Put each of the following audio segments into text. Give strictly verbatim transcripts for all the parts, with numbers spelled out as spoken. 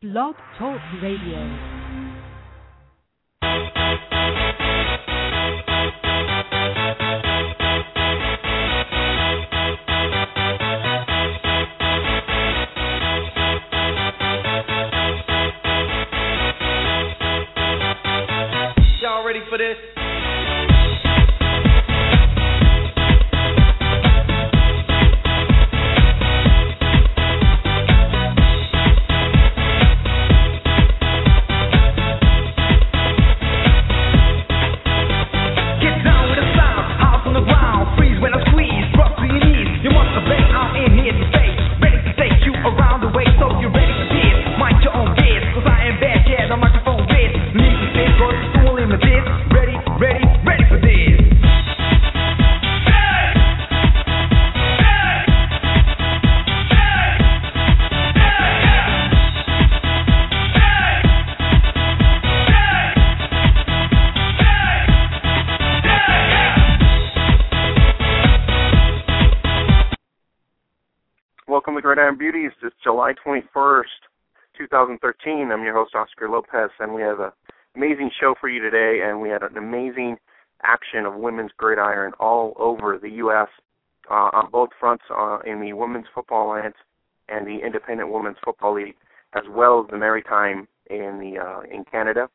Blog Talk Radio. Y'all ready for this? Welcome to Gridiron Beauties. It's July twenty-first, twenty thirteen. I'm your host, Oscar Lopez, and we have an amazing show for you today, and we had an amazing action of women's gridiron all over the U S uh, on both fronts uh, in the Women's Football Alliance and the Independent Women's Football League, as well as the Maritime in the uh, in Canada.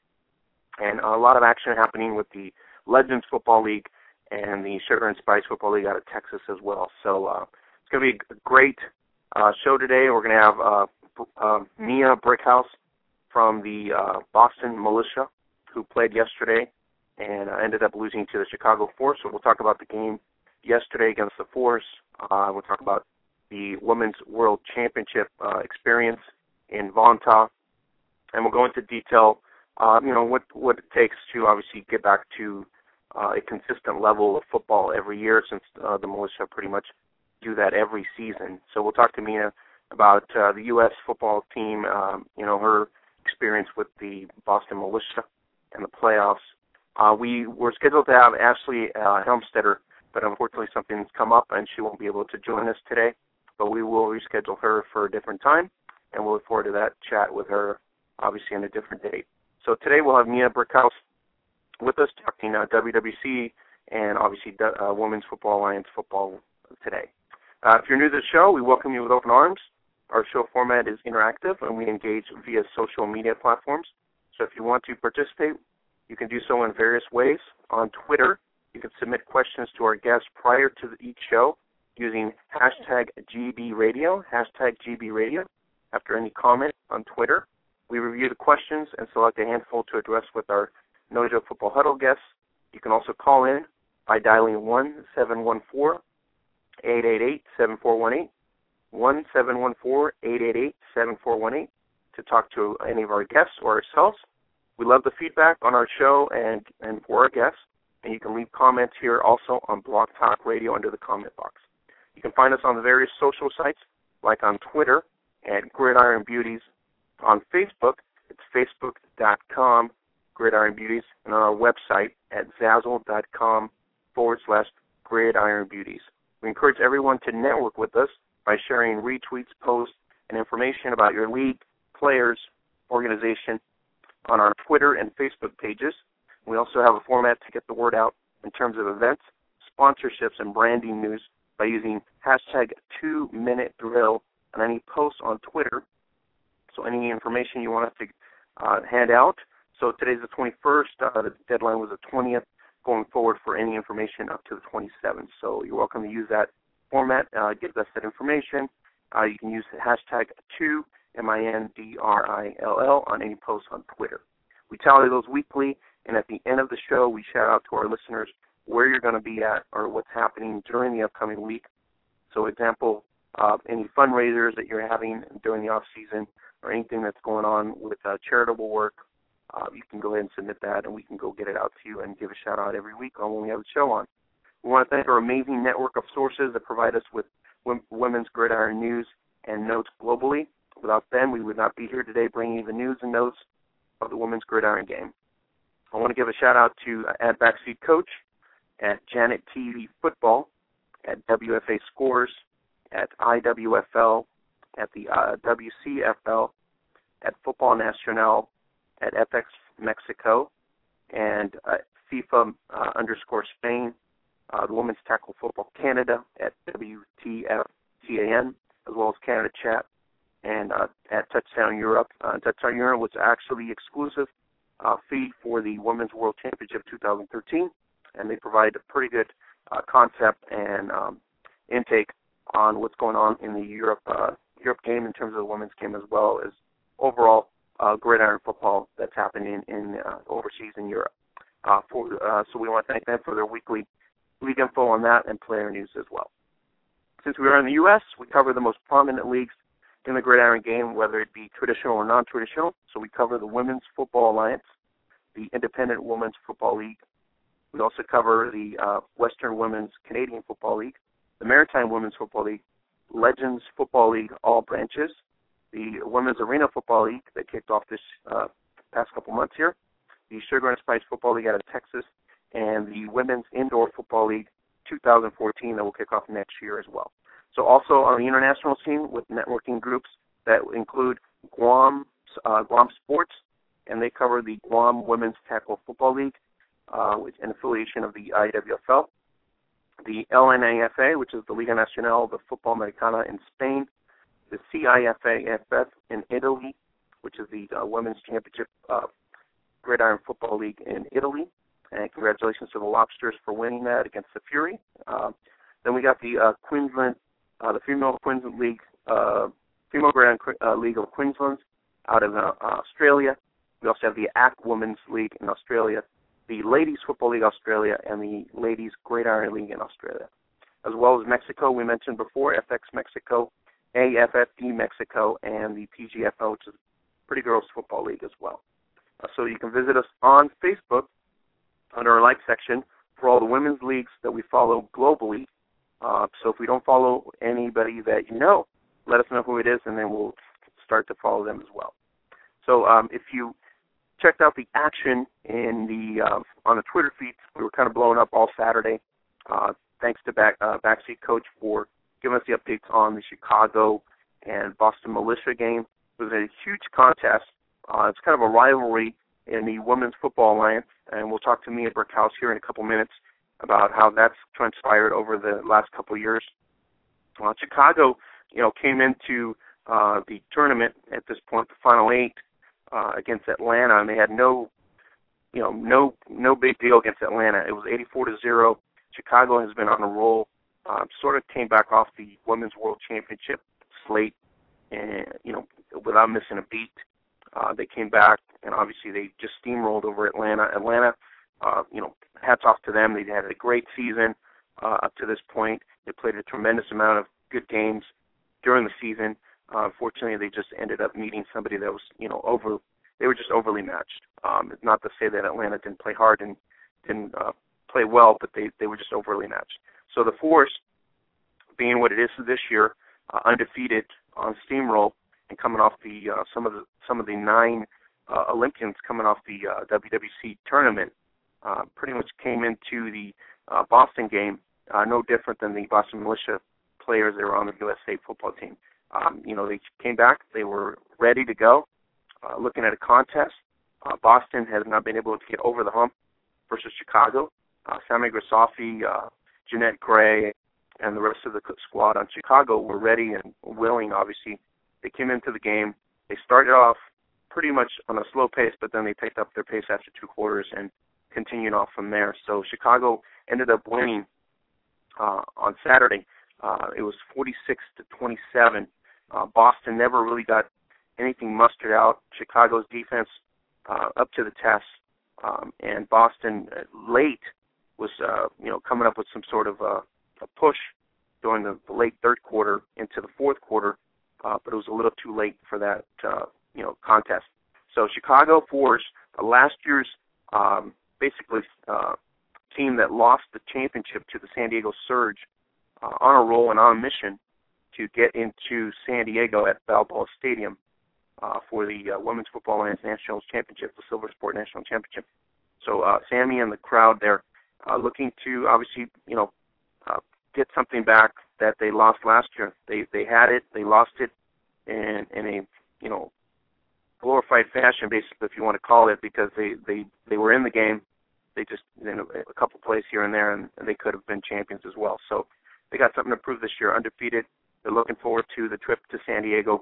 And a lot of action happening with the Legends Football League and the Sugar and Spice Football League out of Texas as well. So uh, it's going to be a great Uh, show today. We're going to have uh, uh, Mia Brickhouse from the uh, Boston Militia, who played yesterday and uh, ended up losing to the Chicago Force. So we'll talk about the game yesterday against the Force. Uh, we'll talk about the Women's World Championship uh, experience in Vonta, and we'll go into detail, uh, you know, what, what it takes to obviously get back to uh, a consistent level of football every year, since uh, the Militia pretty much do that every season. So we'll talk to Mia about uh, the U S football team, um, you know, her experience with the Boston Militia and the playoffs. Uh, we were scheduled to have Ashley uh, Helmstetter, but unfortunately something's come up and she won't be able to join us today. But we will reschedule her for a different time, and we'll look forward to that chat with her, obviously, on a different date. So today we'll have Mia Brickhouse with us talking uh, W W C and obviously uh, Women's Football Alliance football today. Uh, if you're new to the show, we welcome you with open arms. Our show format is interactive, and we engage via social media platforms. So if you want to participate, you can do so in various ways. On Twitter, you can submit questions to our guests prior to each show using hashtag G B Radio, hashtag G B Radio. After any comment on Twitter, we review the questions and select a handful to address with our No-Joke Football Huddle guests. You can also call in by dialing one seven one four, eight eight eight, seven four one eight, one seven one four, eight eight eight, seven four one eight to talk to any of our guests or ourselves. We love the feedback on our show and, and for our guests, and you can leave comments here also on Blog Talk Radio under the comment box. You can find us on the various social sites, like on Twitter at Gridiron Beauties. On Facebook, it's facebook.com Gridiron Beauties, and on our website at zazzle.com forward slash Gridiron Beauties. We encourage everyone to network with us by sharing retweets, posts, and information about your league, players, organization on our Twitter and Facebook pages. We also have a format to get the word out in terms of events, sponsorships, and branding news by using hashtag two minute drill on any posts on Twitter. So any information you want us to uh, hand out. So today's the twenty-first. Uh, the deadline was the twentieth. Going forward for any information up to the twenty-seventh. So you're welcome to use that format. Uh, give us that information. Uh, you can use the hashtag two, M I N D R I L L, on any posts on Twitter. We tally those weekly, and at the end of the show, we shout out to our listeners where you're going to be at or what's happening during the upcoming week. So, example, uh, any fundraisers that you're having during the off-season or anything that's going on with uh, charitable work, Uh, you can go ahead and submit that, and we can go get it out to you and give a shout-out every week on when we have a show on. We want to thank our amazing network of sources that provide us with women's gridiron news and notes globally. Without them, we would not be here today bringing you the news and notes of the women's gridiron game. I want to give a shout-out to uh, Ad Backseat Coach at Janet T V Football, at W F A Scores, at I W F L, at the uh, W C F L, at Football Football Nacional at F X Mexico, and uh, FIFA uh, underscore Spain, uh, the Women's Tackle Football Canada at W T F T A N, as well as Canada Chat, and uh, at Touchdown Europe. Uh, Touchdown Europe was actually exclusive uh, feed for the Women's World Championship two thousand thirteen, and they provide a pretty good uh, concept and um, intake on what's going on in the Europe uh, Europe game in terms of the women's game, as well as overall uh, gridiron football that's happening in uh, overseas in Europe. Uh, for, uh, so we want to thank them for their weekly league info on that and player news as well. Since we are in the U S, we cover the most prominent leagues in the gridiron game, whether it be traditional or non-traditional. So we cover the Women's Football Alliance, the Independent Women's Football League. We also cover the uh, Western Women's Canadian Football League, the Maritime Women's Football League, Legends Football League, all branches, the Women's Arena Football League that kicked off this uh, past couple months here, the Sugar and Spice Football League out of Texas, and the Women's Indoor Football League two thousand fourteen that will kick off next year as well. So also on the international scene with networking groups that include Guam, uh, Guam Sports, and they cover the Guam Women's Tackle Football League, uh, which is an affiliation of the I W F L, the L N A F A, which is the Liga Nacional de Football Americana in Spain, the C I F A F F in Italy, which is the uh, Women's Championship uh, Gridiron Football League in Italy, and congratulations to the Lobsters for winning that against the Fury. Uh, then we got the uh, Queensland, uh, the Female Queensland League, uh, Female Gridiron uh, League of Queensland out of uh, Australia. We also have the A C Women's League in Australia, the Ladies Football League Australia, and the Ladies Gridiron League in Australia. As well as Mexico, we mentioned before, F X Mexico, A F F D Mexico, and the P G F O, which is Pretty Girls Football League as well. Uh, so you can visit us on Facebook under our like section for all the women's leagues that we follow globally. Uh, so if we don't follow anybody that you know, let us know who it is, and then we'll start to follow them as well. So um, if you checked out the action in the uh, on the Twitter feeds, we were kind of blowing up all Saturday. Uh, thanks to back, uh, Backseat Coach for giving us the updates on the Chicago and Boston Militia game. It was a huge contest. Uh, it's kind of a rivalry in the Women's Football Alliance, and we'll talk to Mia Brickhouse here in a couple minutes about how that's transpired over the last couple of years. Uh, Chicago, you know, came into uh, the tournament at this point, the Final Eight, uh, against Atlanta, and they had no, you know, no no big deal against Atlanta. It was eighty-four to zero. Chicago has been on a roll. Uh, sort of came back off the Women's World Championship slate, and you know, without missing a beat. Uh, they came back, and obviously they just steamrolled over Atlanta. Atlanta, uh, you know, hats off to them. They had a great season uh, up to this point. They played a tremendous amount of good games during the season. Uh, unfortunately, they just ended up meeting somebody that was, you know, over. They were just overly matched. Um, it's not to say that Atlanta didn't play hard and didn't uh, play well, but they, they were just overly matched. So the Force, being what it is this year, uh, undefeated on steamroll, and coming off the uh, some of the some of the nine uh, Olympians coming off the uh, W W C tournament, uh, pretty much came into the uh, Boston game uh, no different than the Boston Militia players that were on the U S A football team. Um, you know, they came back, they were ready to go, uh, looking at a contest. Uh, Boston has not been able to get over the hump versus Chicago. Uh, Sammy Grisafi, uh, Jeanette Gray, and the rest of the squad on Chicago were ready and willing, obviously. They came into the game. They started off pretty much on a slow pace, but then they picked up their pace after two quarters and continued off from there. So Chicago ended up winning uh, on Saturday. Uh, it was forty-six to twenty-seven. Uh, Boston never really got anything mustered out. Chicago's defense uh, up to the test, um, and Boston uh, late was uh, you know coming up with some sort of uh, a push during the, the late third quarter into the fourth quarter. Uh, but it was a little too late for that, uh, you know, contest. So Chicago Force, uh, last year's um, basically uh, team that lost the championship to the San Diego Surge, uh, on a roll and on a mission to get into San Diego at Balboa Stadium uh, for the uh, Women's Football Alliance National Championship, the Silver Sport National Championship. So uh, Sammy and the crowd there uh, looking to obviously, you know, uh, get something back that they lost last year. They they had it, they lost it in in a you know glorified glorified fashion, basically, if you want to call it, because they, they, they were in the game. They just, you know, a couple plays here and there, and they could have been champions as well. So they got something to prove this year, undefeated. They're looking forward to the trip to San Diego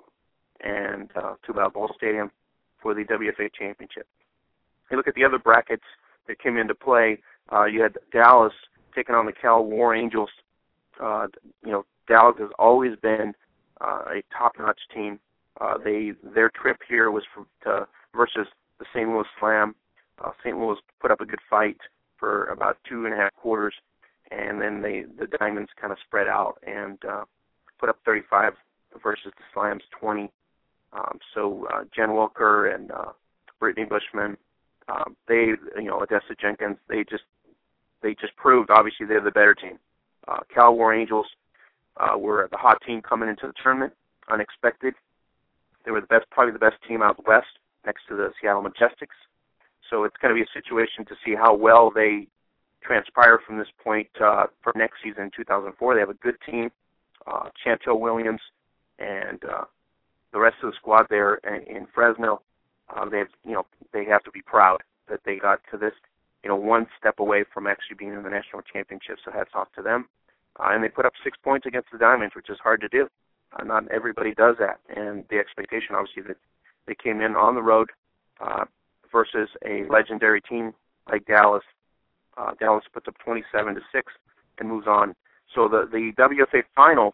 and uh, to Balboa Stadium for the W F A Championship. You look at the other brackets that came into play. Uh, you had Dallas taking on the Cal War Angels. Uh, you know, Dallas has always been uh, a top-notch team. Uh, they their trip here was for, to, versus the Saint Louis Slam. Uh, Saint Louis put up a good fight for about two and a half quarters, and then they the Diamonds kind of spread out and uh, put up thirty-five versus the Slams twenty. Um, so uh, Jen Wilker and uh, Brittany Bushman, um, they you know Odessa Jenkins, they just they just proved obviously they're the better team. Uh, Cal War Angels uh, were the hot team coming into the tournament, unexpected. They were the best, probably the best team out west, next to the Seattle Majestics. So it's going to be a situation to see how well they transpire from this point uh, for next season, two thousand four. They have a good team, uh, Chantel Williams, and uh, the rest of the squad there in, in Fresno. Uh, they have, you know, they have to be proud that they got to this, you know, one step away from actually being in the national championship. So hats off to them. Uh, and they put up six points against the Diamonds, which is hard to do. Uh, not everybody does that, and the expectation, obviously, that they came in on the road uh, versus a legendary team like Dallas. Uh, Dallas puts up twenty-seven to six and moves on. So the the W F A final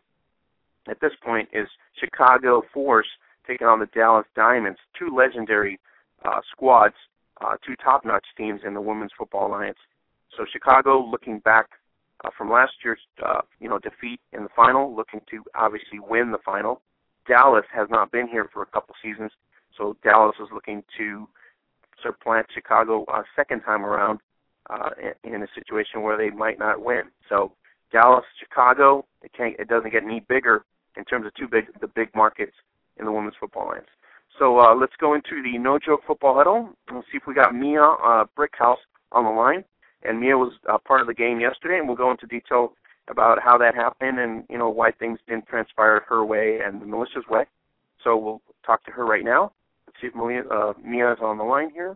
at this point is Chicago Force taking on the Dallas Diamonds, two legendary uh, squads, uh, two top-notch teams in the Women's Football Alliance. So Chicago, looking back uh, from last year's uh, you know defeat in the final, looking to obviously win the final. Dallas has not been here for a couple seasons, so Dallas is looking to supplant Chicago a uh, second time around uh, in, in a situation where they might not win. So Dallas, Chicago, it can't, it doesn't get any bigger in terms of two big the big markets in the Women's Football Alliance. So uh, let's go into the No Joke Football Huddle. Let's see if we got Mia uh, Brickhouse on the line. And Mia was uh, part of the game yesterday, and we'll go into detail about how that happened and, you know, why things didn't transpire her way and Melissa's way. So we'll talk to her right now. Let's see if Mia, uh, Mia is on the line here.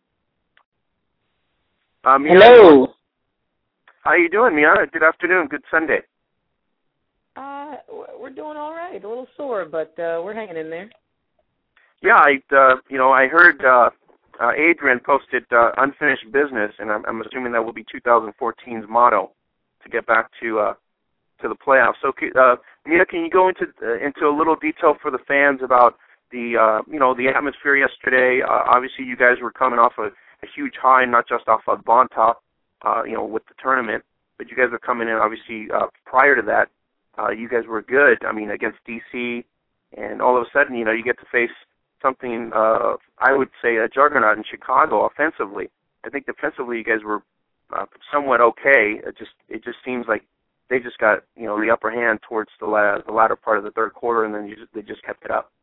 Uh, Mia, hello. How you doing, Mia? Good afternoon. Good Sunday. Uh, we're doing all right. A little sore, but uh, we're hanging in there. Yeah, I, uh, you know, I heard uh, uh, Adrian posted uh, unfinished business, and I'm, I'm assuming that will be two thousand fourteen's motto to get back to uh, to the playoffs. So, uh, Mia, can you go into uh, into a little detail for the fans about the uh, you know the atmosphere yesterday? Uh, obviously, you guys were coming off a, a huge high, not just off of Bonta, uh, you know, with the tournament, but you guys were coming in obviously uh, prior to that. Uh, you guys were good. I mean, against D C, and all of a sudden, you know, you get to face something, uh, I would say, a juggernaut in Chicago offensively. I think defensively, you guys were uh, somewhat okay. It just it just seems like they just got, you know, the upper hand towards the la- the latter part of the third quarter, and then you just, they just kept it up.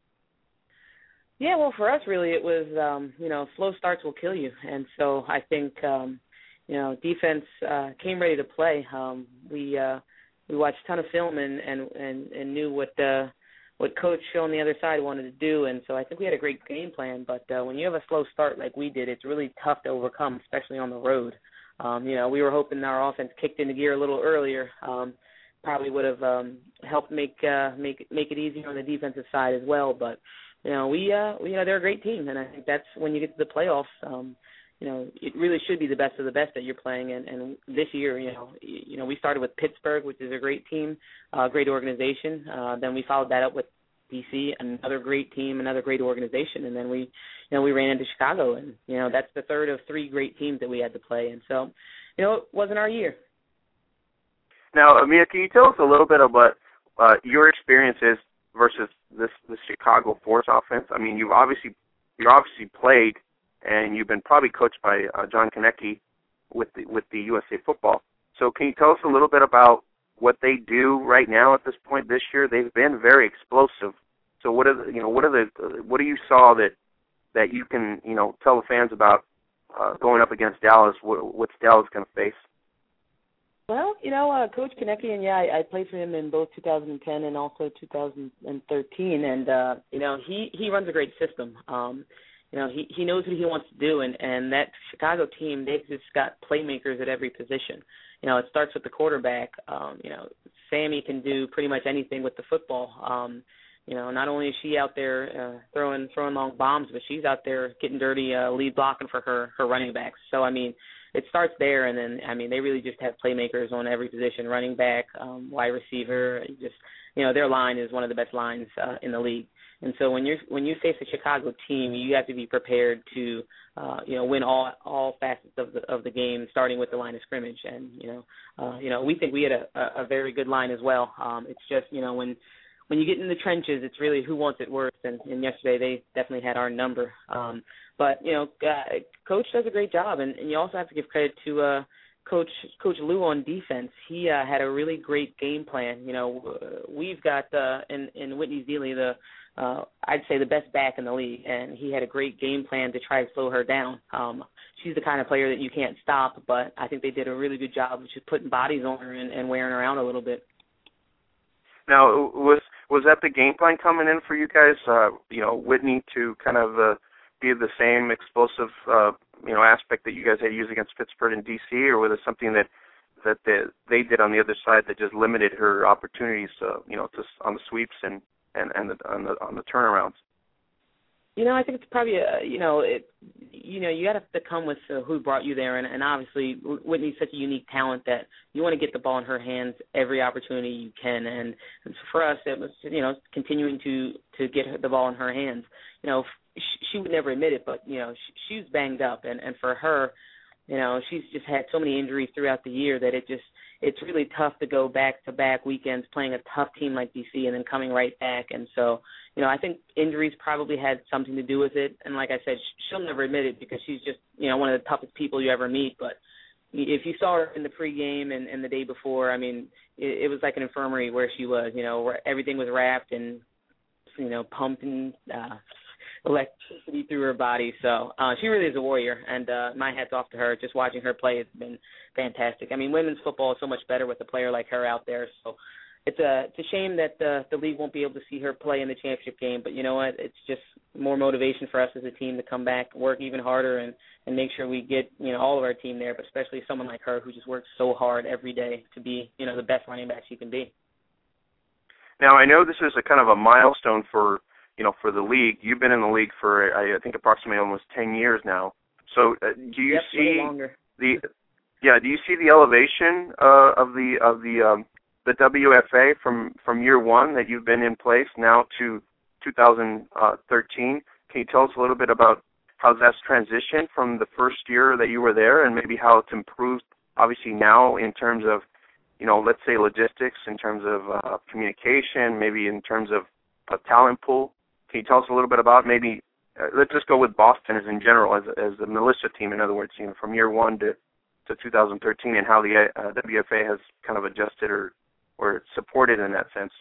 Yeah, well, for us, really, it was, um, you know, slow starts will kill you, and so I think, um, you know, defense uh, came ready to play. Um, we uh, we watched a ton of film and and, and, and knew what uh, what Coach on the other side wanted to do, and so I think we had a great game plan. But uh, when you have a slow start like we did, it's really tough to overcome, especially on the road. Um, you know, we were hoping our offense kicked into gear a little earlier. Um, probably would have um, helped make uh, make make it easier on the defensive side as well. But you know, we uh, we, you know they're a great team, and I think that's when you get to the playoffs. Um, you know, it really should be the best of the best that you're playing. And, and this year, you know, you know, we started with Pittsburgh, which is a great team, a uh, great organization. Uh, then we followed that up with D C, another great team, another great organization, and then we, you know, we ran into Chicago, and you know, that's the third of three great teams that we had to play. And so, you know, it wasn't our year. Now, Amia, can you tell us a little bit about uh, your experiences versus this the Chicago Force offense? I mean, you've obviously you obviously played, and you've been probably coached by uh, John Konecki with the with the U S A Football. So, can you tell us a little bit about what they do right now at this point this year? They've been very explosive. So, what are the, you know what are the what do you saw that that you can you know tell the fans about uh, going up against Dallas? What, what's Dallas going to face? Well, you know, uh, Coach Konecki, and yeah, I, I played for him in both two thousand ten and also two thousand thirteen, and uh, you know, he he runs a great system. Um, you know, he he knows what he wants to do, and and that Chicago team, they've just got playmakers at every position. You know, it starts with the quarterback. Um, you know, Sammy can do pretty much anything with the football. Um, you know, not only is she out there uh, throwing throwing long bombs, but she's out there getting dirty, uh, lead blocking for her her running backs. So I mean, it starts there, and then I mean they really just have playmakers on every position: running back, um, wide receiver. Just you know, their line is one of the best lines uh, in the league. And so when you when you face a Chicago team, you have to be prepared to uh, you know win all all facets of the of the game, starting with the line of scrimmage. And you know uh, you know we think we had a, a, a very good line as well. Um, it's just you know when when you get in the trenches, it's really who wants it worse. And, and yesterday they definitely had our number. Um, but you know, uh, Coach does a great job, and, and you also have to give credit to uh, Coach Coach Lou on defense. He uh, had a really great game plan. You know, uh, we've got uh, in in Whitney Zealy the uh, I'd say the best back in the league, and he had a great game plan to try to slow her down. Um, she's the kind of player that you can't stop, but I think they did a really good job of just putting bodies on her and, and wearing her out a little bit. Now, was was that the game plan coming in for you guys? Uh, you know, Whitney to kind of uh, be the same explosive, uh, you know, aspect that you guys had used against Pittsburgh and D C, or was it something that that they, they did on the other side that just limited her opportunities, uh, you know, to, on the sweeps and and and the, on the on the turnarounds? You know, I think it's probably a, you know, it, you know, you got to come with uh, who brought you there, and, and obviously Whitney's such a unique talent that you want to get the ball in her hands every opportunity you can, and, and so for us, it was, you know, continuing to to get the ball in her hands. You know, she, she would never admit it, but you know, she, she was banged up, and and for her, you know, she's just had so many injuries throughout the year that it just it's really tough to go back-to-back weekends playing a tough team like D C and then coming right back. And so, you know, I think injuries probably had something to do with it. And like I said, she'll never admit it because she's just, you know, one of the toughest people you ever meet. But if you saw her in the pregame and, and the day before, I mean, it, it was like an infirmary where she was, you know, where everything was wrapped and, you know, pumping uh, electricity through her body. So uh, she really is a warrior, and uh, my hat's off to her. Just watching her play has been fantastic. I mean, women's football is so much better with a player like her out there. So it's a it's a shame that the the league won't be able to see her play in the championship game. But you know what? It's just more motivation for us as a team to come back, work even harder, and and make sure we get you know all of our team there. But especially someone like her who just works so hard every day to be you know the best running back she can be. Now I know this is a kind of a milestone for. You know, for the league. You've been in the league for, I think, approximately almost ten years now. So, uh, do you yep, see longer. the, yeah, do you see the elevation uh, of the of the um, the W F A from, from year one that you've been in place now to two thousand thirteen? Can you tell us a little bit about how that's transitioned from the first year that you were there, and maybe how it's improved, obviously now in terms of, you know, let's say logistics, in terms of uh, communication, maybe in terms of a talent pool? Can you tell us a little bit about maybe, uh, let's just go with Boston as in general, as as the militia team, in other words, you know, from year one to, to two thousand thirteen, and how the uh, W F A has kind of adjusted or, or supported in that sense?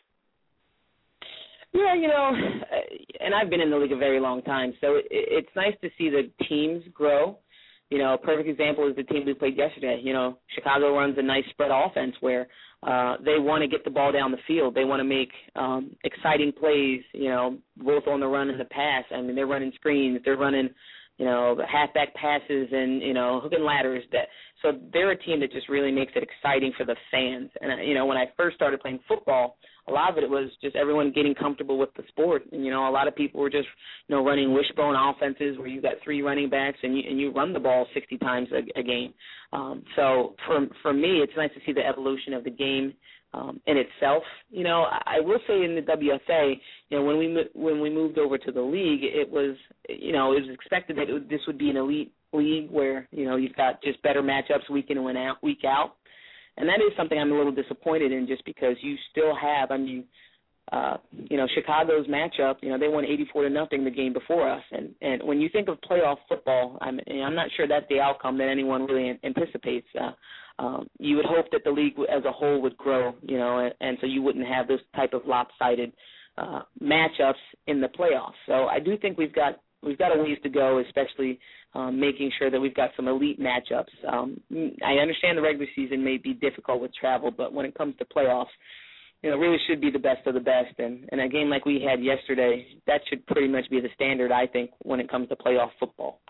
Yeah, you know, and I've been in the league a very long time, so it, it's nice to see the teams grow. You know, a perfect example is the team we played yesterday. You know, Chicago runs a nice spread offense where uh, they want to get the ball down the field. They want to make um, exciting plays, you know, both on the run and the pass. I mean, they're running screens. They're running, you know, halfback passes and, you know, hook and ladders. That, so they're a team that just really makes it exciting for the fans. And, you know, when I first started playing football, a lot of it was just everyone getting comfortable with the sport. And, you know, a lot of people were just, you know, running wishbone offenses where you got three running backs and you, and you run the ball sixty times a, a game. Um, so for for me, it's nice to see the evolution of the game um, in itself. You know, I, I will say in the W F A, you know, when we when we moved over to the league, it was, you know, it was expected that it would, this would be an elite league where, you know, you've got just better matchups week in and out, week out. And that is something I'm a little disappointed in, just because you still have, I mean, uh, you know, Chicago's matchup, you know, they won eighty-four to nothing the game before us. And, and when you think of playoff football, I'm, I'm not sure that's the outcome that anyone really anticipates. Uh, um, you would hope that the league as a whole would grow, you know, and, and so you wouldn't have those type of lopsided uh, matchups in the playoffs. So I do think we've got we've got a ways to go, especially um, making sure that we've got some elite matchups. Um, I understand the regular season may be difficult with travel, but when it comes to playoffs, you know, it really should be the best of the best. And, and a game like we had yesterday, that should pretty much be the standard, I think, when it comes to playoff football.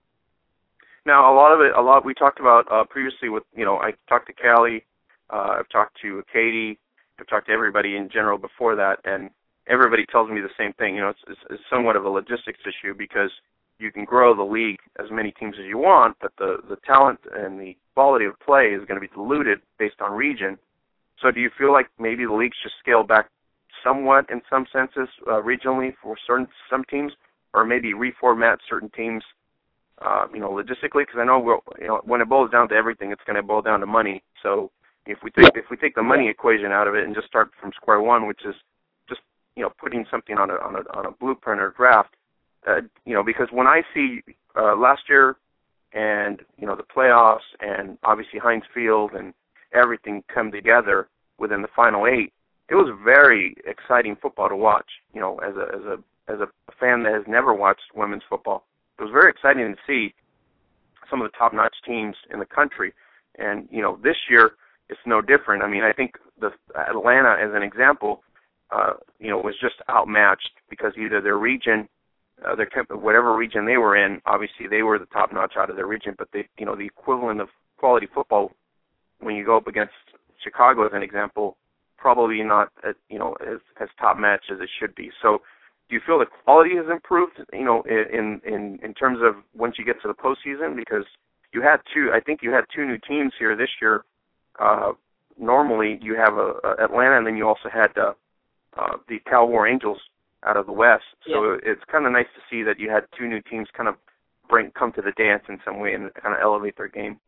Now, a lot of it, a lot we talked about uh, previously with, you know, I talked to Callie, uh, I've talked to Katie, I've talked to everybody in general before that, and everybody tells me the same thing. You know, it's, it's, it's somewhat of a logistics issue because you can grow the league as many teams as you want, but the, the talent and the quality of play is going to be diluted based on region. So do you feel like maybe the leagues should scale back somewhat in some senses uh, regionally for certain some teams, or maybe reformat certain teams, uh, you know, logistically? Because I know, we'll, you know when it boils down to everything, it's going to boil down to money. So if we take if we take the money equation out of it and just start from square one, which is just you know putting something on a on a on a blueprint or draft, uh, you know, because when I see uh, last year and you know the playoffs and obviously Heinz Field and everything come together within the final eight, it was very exciting football to watch. You know, as a as a as a fan that has never watched women's football, it was very exciting to see some of the top-notch teams in the country. And you know, this year it's no different. I mean, I think the Atlanta, as an example, uh, you know, was just outmatched because either their region, uh, their whatever region they were in, obviously they were the top-notch out of their region, but they, you know, the equivalent of quality football when you go up against Chicago, as an example, probably not, at, you know, as, as top match as it should be. So, do you feel the quality has improved, you know, in in in terms of once you get to the postseason? Because you had two, I think you had two new teams here this year. Uh, normally, you have a, a Atlanta, and then you also had uh, uh, the Cal War Angels out of the West. So yeah. It's kind of nice to see that you had two new teams kind of bring come to the dance in some way and kind of elevate their game.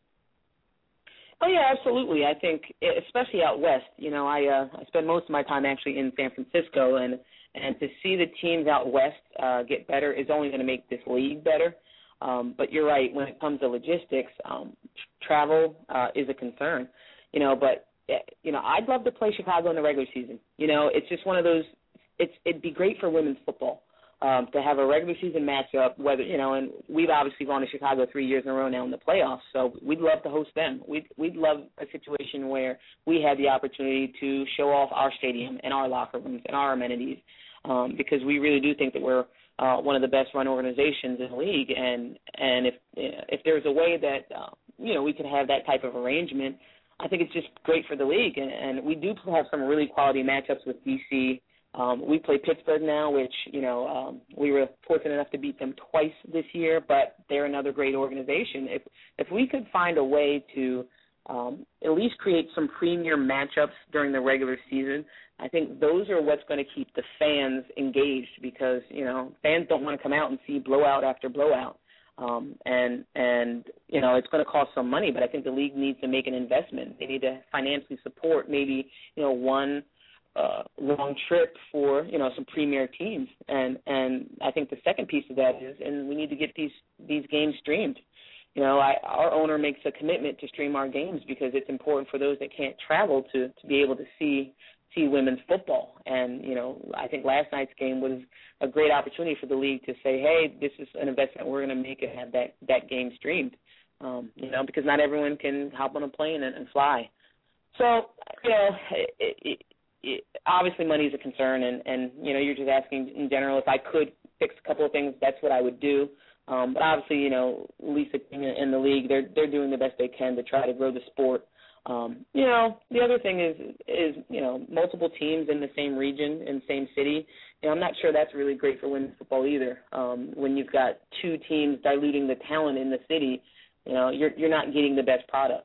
Oh yeah, absolutely. I think, especially out west, you know, I uh, I spend most of my time actually in San Francisco, and and to see the teams out west uh, get better is only going to make this league better. Um, but you're right, when it comes to logistics, um, travel uh, is a concern. You know, but you know, I'd love to play Chicago in the regular season. You know, it's just one of those. It's it'd be great for women's football. Um, to have a regular season matchup, whether, you know, and we've obviously gone to Chicago three years in a row now in the playoffs, so we'd love to host them. We'd, we'd love a situation where we had the opportunity to show off our stadium and our locker rooms and our amenities, um, because we really do think that we're uh, one of the best run organizations in the league, and and if if there's a way that, uh, you know, we could have that type of arrangement, I think it's just great for the league, and, and we do have some really quality matchups with D C. Um, we play Pittsburgh now, which, you know, um, we were fortunate enough to beat them twice this year, but they're another great organization. If if we could find a way to um, at least create some premier matchups during the regular season, I think those are what's going to keep the fans engaged, because, you know, fans don't want to come out and see blowout after blowout. Um, and, and you know, it's going to cost some money, but I think the league needs to make an investment. They need to financially support maybe, you know, one Uh, long trip for, you know, some premier teams, and and I think the second piece of that is, and we need to get these these games streamed. You know, I, our owner makes a commitment to stream our games because it's important for those that can't travel to to be able to see see women's football. And you know, I think last night's game was a great opportunity for the league to say, hey, this is an investment we're going to make and have that that game streamed. Um, you know, because not everyone can hop on a plane and, and fly. So you know, it, it, It, obviously money is a concern, and, and, you know, you're just asking in general if I could fix a couple of things, that's what I would do. Um, but obviously, you know, Lisa King and the league, they're they're doing the best they can to try to grow the sport. Um, you know, the other thing is, is, you know, multiple teams in the same region, in the same city. You know, I'm not sure that's really great for women's football either. Um, when you've got two teams diluting the talent in the city, you know, you're you're not getting the best product.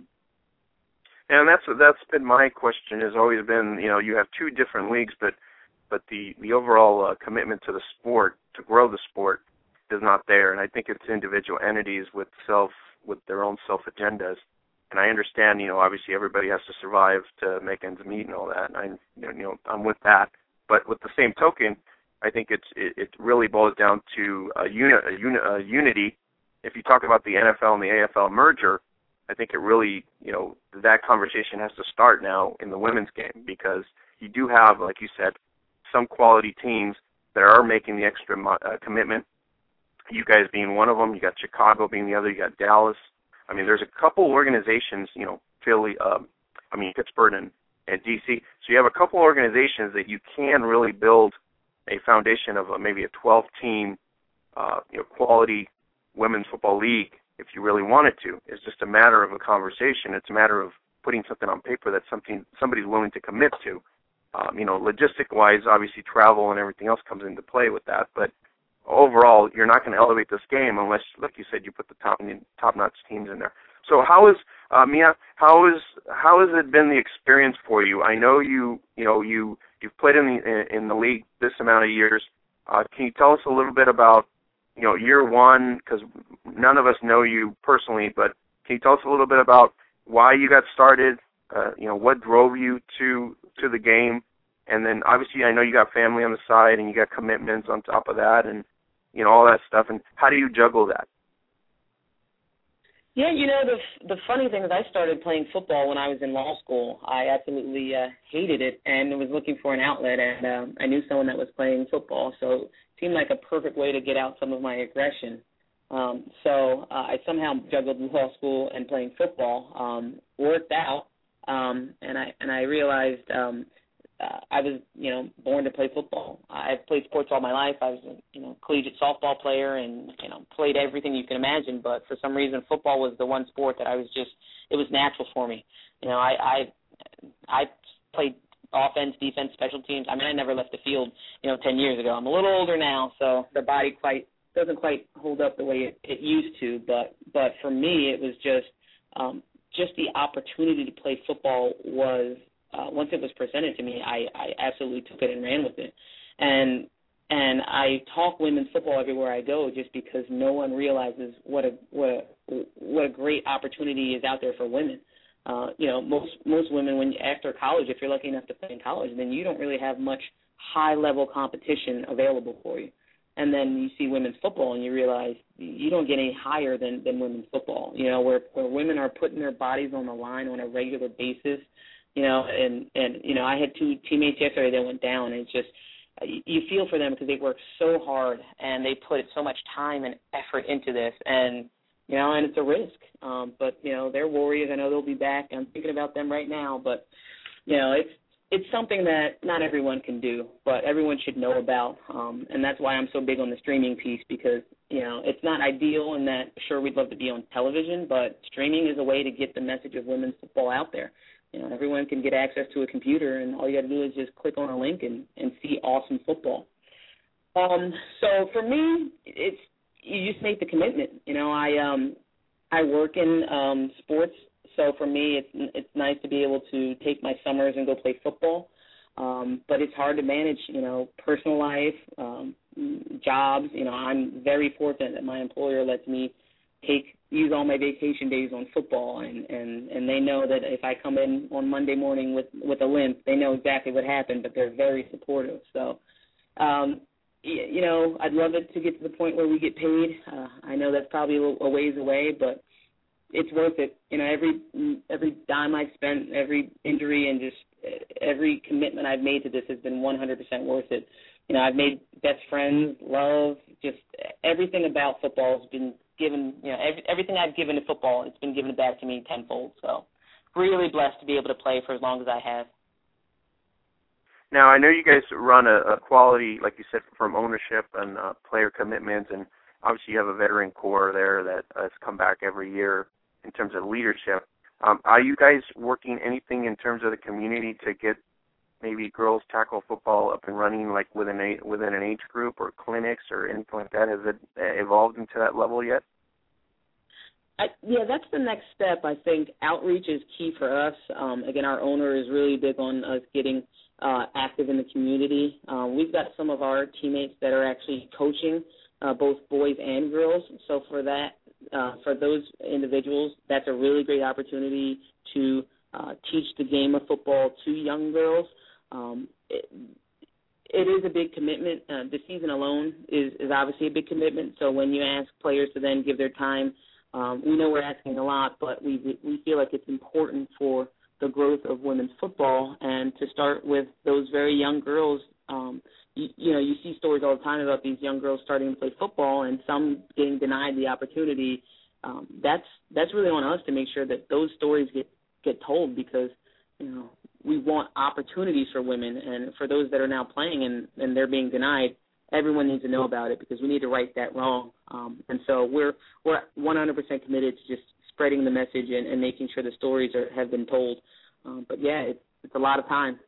And that's that's been my question. Has always been, you know, you have two different leagues, but but the the overall uh, commitment to the sport, to grow the sport, is not there. And I think it's individual entities with self with their own self agendas. And I understand, you know, obviously everybody has to survive to make ends meet and all that. And I, you know, I'm with that. But with the same token, I think it's it, it really boils down to a, uni, a, uni, a unity. If you talk about the N F L and the A F L merger, I think it really, you know, that conversation has to start now in the women's game, because you do have, like you said, some quality teams that are making the extra uh, commitment, you guys being one of them. You got Chicago being the other. You got Dallas. I mean, there's a couple organizations, you know, Philly, um, I mean, Pittsburgh and, and D C. So you have a couple organizations that you can really build a foundation of a, maybe a twelve-team, uh, you know, quality women's football league if you really wanted to. It's just a matter of a conversation. It's a matter of putting something on paper that something somebody's willing to commit to. Um, you know, logistic-wise, obviously travel and everything else comes into play with that. But overall, you're not going to elevate this game unless, like you said, you put the top top-notch teams in there. So how is uh, Mia? How is how has it been the experience for you? I know you you know you you've played in the in the league this amount of years. Uh, can you tell us a little bit about you know year one? Because none of us know you personally, but can you tell us a little bit about why you got started? Uh, you know, what drove you to to the game? And then obviously I know you got family on the side and you got commitments on top of that, and you know all that stuff. And how do you juggle that? Yeah, you know, the the funny thing is I started playing football when I was in law school. I absolutely uh, hated it and was looking for an outlet, and um, I knew someone that was playing football, so it seemed like a perfect way to get out some of my aggression. Um, so uh, I somehow juggled law school and playing football, um, worked out, um, and I and I realized um, uh, I was, you know, born to play football. I've played sports all my life. I was a, you know, collegiate softball player and, you know, played everything you can imagine, but for some reason football was the one sport that I was just, it was natural for me. You know, I I, I played offense, defense, special teams. I mean, I never left the field, you know, ten years ago. I'm a little older now, so the body quite doesn't quite hold up the way it, it used to, but but for me it was just um, just the opportunity to play football was, uh, once it was presented to me, I, I absolutely took it and ran with it. And and I talk women's football everywhere I go just because no one realizes what a what a, what a great opportunity is out there for women. Uh, you know, most most women, when after college, if you're lucky enough to play in college, then you don't really have much high-level competition available for you. And then you see women's football and you realize you don't get any higher than, than women's football, you know, where, where women are putting their bodies on the line on a regular basis, you know, and, and, you know, I had two teammates yesterday that went down, and it's just, you feel for them because they work so hard and they put so much time and effort into this, and, you know, and it's a risk. Um, but, you know, they're warriors. I know they'll be back. I'm thinking about them right now, but, you know, it's, It's something that not everyone can do, but everyone should know about, um, and that's why I'm so big on the streaming piece because, you know, it's not ideal in that, sure, we'd love to be on television, but streaming is a way to get the message of women's football out there. You know, everyone can get access to a computer, and all you got to do is just click on a link and, and see awesome football. Um, so for me, it's you just make the commitment. You know, I um, I work in um, sports. So for me, it's it's nice to be able to take my summers and go play football, um, but it's hard to manage, you know, personal life, um, jobs. You know, I'm very fortunate that my employer lets me take use all my vacation days on football, and, and, and they know that if I come in on Monday morning with, with a limp, they know exactly what happened, but they're very supportive. So, um, you know, I'd love it to get to the point where we get paid. Uh, I know that's probably a, little, a ways away, but it's worth it. You know, every every dime I've spent, every injury, and just every commitment I've made to this has been one hundred percent worth it. You know, I've made best friends, love, just everything about football has been given, you know, every, everything I've given to football, it's been given back to me tenfold. So really blessed to be able to play for as long as I have. Now, I know you guys run a, a quality, like you said, from ownership and uh, player commitments, and obviously you have a veteran core there that has come back every year in terms of leadership. Um, are you guys working anything in terms of the community to get maybe girls tackle football up and running, like within a, within an age group or clinics or anything like that? Has it evolved into that level yet? I, yeah, that's the next step. I think outreach is key for us. Um, again, our owner is really big on us getting uh, active in the community. Um, we've got some of our teammates that are actually coaching uh, both boys and girls. So for that, uh, for those individuals, that's a really great opportunity to uh, teach the game of football to young girls. Um, it, it is a big commitment. Uh, the season alone is, is obviously a big commitment. So when you ask players to then give their time, um, we know we're asking a lot, but we we feel like it's important for the growth of women's football, and to start with those very young girls Um, you, you know, you see stories all the time about these young girls starting to play football and some getting denied the opportunity. Um, that's that's really on us to make sure that those stories get, get told, because, you know, we want opportunities for women, and for those that are now playing and, and they're being denied, everyone needs to know about it, because we need to right that wrong. Um, and so we're we're one hundred percent committed to just spreading the message and, and making sure the stories are, have been told. Um, but, yeah, it's, it's a lot of time.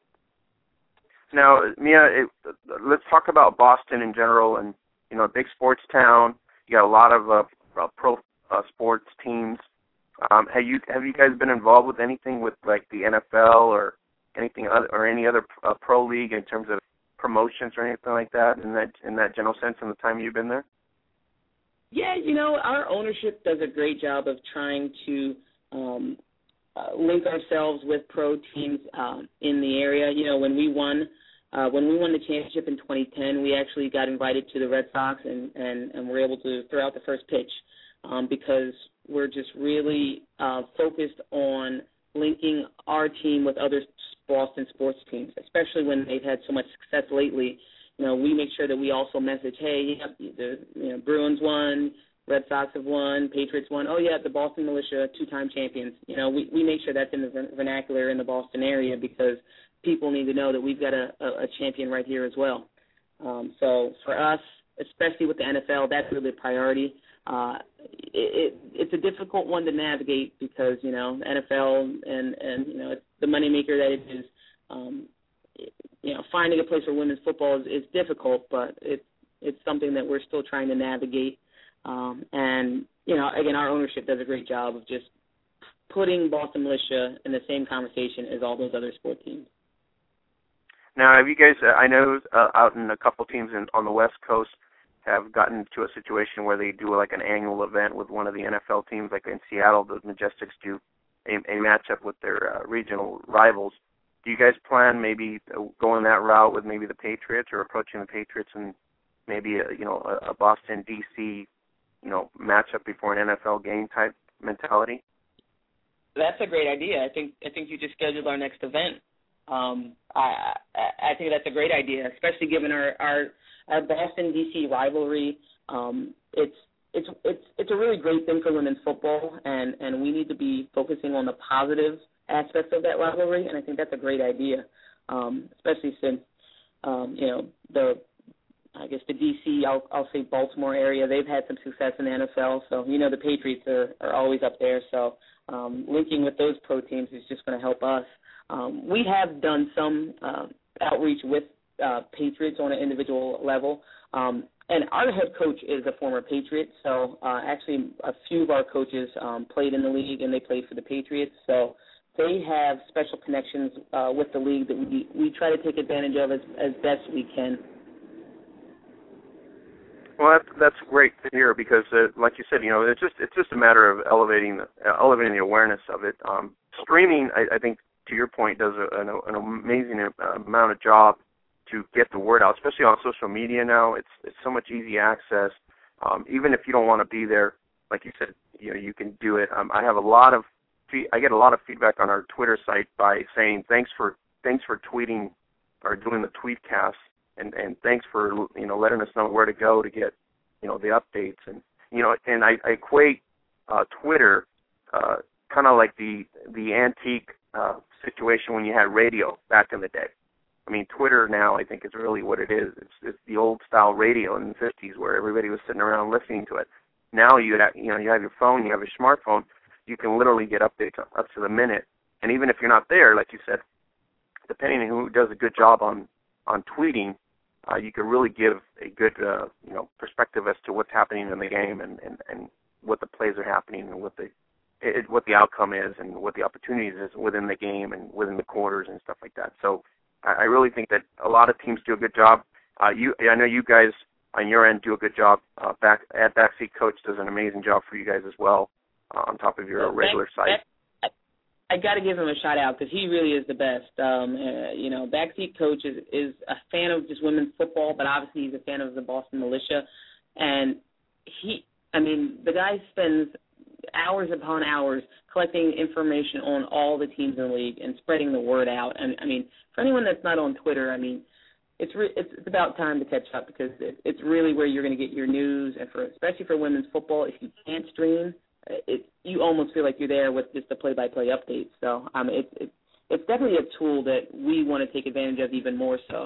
Now, Mia, it, let's talk about Boston in general. And, you know, a big sports town. You got a lot of uh, pro uh, sports teams. Um, have you have you guys been involved with anything with, like, the N F L or anything other, or any other uh, pro league in terms of promotions or anything like that in that in that general sense in the time you've been there? Yeah, you know, our ownership does a great job of trying to um, uh, link ourselves with pro teams um, in the area. You know, when we won uh, when we won the championship in twenty ten, we actually got invited to the Red Sox and, and, and were able to throw out the first pitch um, because we're just really uh, focused on linking our team with other Boston sports teams, especially when they've had so much success lately. You know, we make sure that we also message, hey, yeah, the you know, Bruins won, Red Sox have won, Patriots won. Oh, yeah, the Boston Militia, two-time champions. You know, we, we make sure that's in the vernacular in the Boston area, because people need to know that we've got a, a, a champion right here as well. Um, so for us, especially with the N F L, that's really a priority. Uh, it, it, it's a difficult one to navigate because, you know, N F L and, and you know, it's the moneymaker that it is. Um, you know, finding a place for women's football is, is difficult, but it's it's something that we're still trying to navigate. Um, and, you know, again, our ownership does a great job of just putting Boston Militia in the same conversation as all those other sport teams. Now, have you guys, uh, I know uh, out in a couple teams in, on the West Coast have gotten to a situation where they do like an annual event with one of the N F L teams, like in Seattle, the Majestics do a, a matchup with their uh, regional rivals. Do you guys plan maybe going that route with maybe the Patriots, or approaching the Patriots and maybe a, you know a, a Boston D C you know matchup before an N F L game type mentality? That's a great idea. I think I think you just scheduled our next event. Um, I, I I think that's a great idea, especially given our our, our Boston D C rivalry. Um, it's it's it's it's a really great thing for women's football, and, and we need to be focusing on the positive aspects of that rivalry, and I think that's a great idea, um, especially since, um, you know, the, I guess the D C, I'll, I'll say Baltimore area, they've had some success in the N F L, so, you know, the Patriots are, are always up there, so um, linking with those pro teams is just going to help us. Um, we have done some uh, outreach with uh, Patriots on an individual level, um, and our head coach is a former Patriot, so uh, actually a few of our coaches um, played in the league, and they played for the Patriots, so they have special connections uh, with the league that we, we try to take advantage of as, as best we can. Well, that's, that's great to hear because, uh, like you said, you know, it's just it's just a matter of elevating uh, elevating the awareness of it. Um, streaming, I, I think, to your point, does a, an, an amazing amount of job to get the word out, especially on social media now. It's it's so much easy access. Um, even if you don't want to be there, like you said, you know, you can do it. Um, I have a lot of I get a lot of feedback on our Twitter site by saying thanks for thanks for tweeting or doing the tweet cast, and, and thanks for you know letting us know where to go to get you know the updates, and you know and I, I equate uh, Twitter uh, kind of like the the antique uh, situation when you had radio back in the day. I mean, Twitter now I think is really what it is. It's, it's the old style radio in the fifties where everybody was sitting around listening to it. Now you have, you know you have your phone, you have your smartphone. You can literally get updates up to the minute. And even if you're not there, like you said, depending on who does a good job on, on tweeting, uh, you can really give a good uh, you know perspective as to what's happening in the game and, and, and what the plays are happening and what the it, what the outcome is and what the opportunities is within the game and within the quarters and stuff like that. So I, I really think that a lot of teams do a good job. Uh, you, I know you guys on your end do a good job. Uh, back at Backseat Coach does an amazing job for you guys as well. Uh, on top of your well, regular that, site. That, I, I got to give him a shout out because he really is the best. Um, uh, you know, Backseat Coach is, is a fan of just women's football, but obviously he's a fan of the Boston Militia. And he, I mean, the guy spends hours upon hours collecting information on all the teams in the league and spreading the word out. And I mean, for anyone that's not on Twitter, I mean, it's re- it's it's about time to catch up because it, it's really where you're going to get your news, and for especially for women's football, if you can't stream, it you almost feel like you're there with just the play-by-play updates. So um, it's it, it's definitely a tool that we want to take advantage of even more so.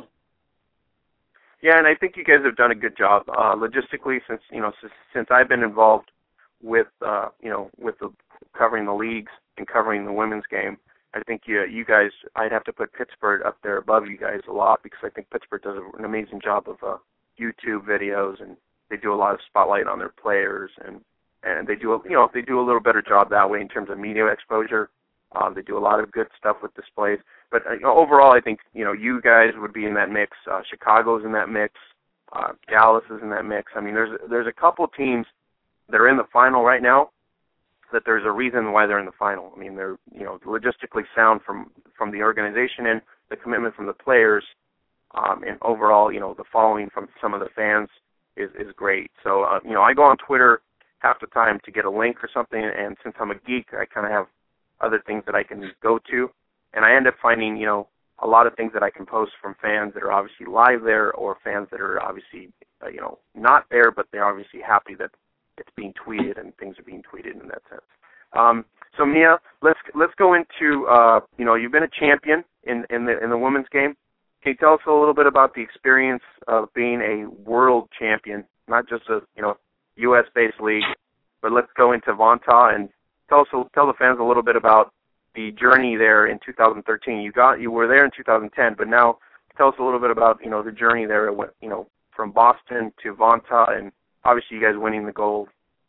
Yeah, and I think you guys have done a good job uh, logistically since you know since, since I've been involved with uh, you know with the, covering the leagues and covering the women's game. I think you you guys I'd have to put Pittsburgh up there above you guys a lot because I think Pittsburgh does an amazing job of uh, YouTube videos, and they do a lot of spotlight on their players, and and they do a, you know they do a little better job that way in terms of media exposure. Uh, they do a lot of good stuff with displays. But uh, you know, overall, I think you know you guys would be in that mix. Uh, Chicago's in that mix. Uh, Dallas is in that mix. I mean, there's there's a couple teams that are in the final right now that there's a reason why they're in the final. I mean, they're you know logistically sound from from the organization and the commitment from the players, um, and overall, you know, the following from some of the fans is is great. So uh, you know, I go on Twitter half the time to get a link or something, and since I'm a geek, I kind of have other things that I can go to, and I end up finding, you know, a lot of things that I can post from fans that are obviously live there or fans that are obviously, uh, you know, not there, but they're obviously happy that it's being tweeted and things are being tweeted in that sense. Um, so Mia, let's let's go into, uh, you know, you've been a champion in, in the in the women's game. Can you tell us a little bit about the experience of being a world champion, not just a, you know, U S-based league, but let's go into Vanta and Tell us, tell the fans a little bit about the journey there in two thousand thirteen. You got, you were there in two thousand ten, but now tell us a little bit about, you know, the journey there, you know, from Boston to Vanta, and obviously you guys winning the gold.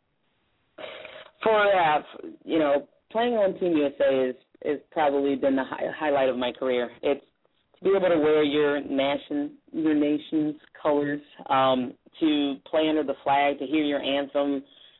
For uh, you know, playing on Team U S A is is probably been the high, highlight of my career. It's to be able to wear your nation, your nation's colors, um, to play under the flag, to hear your anthem.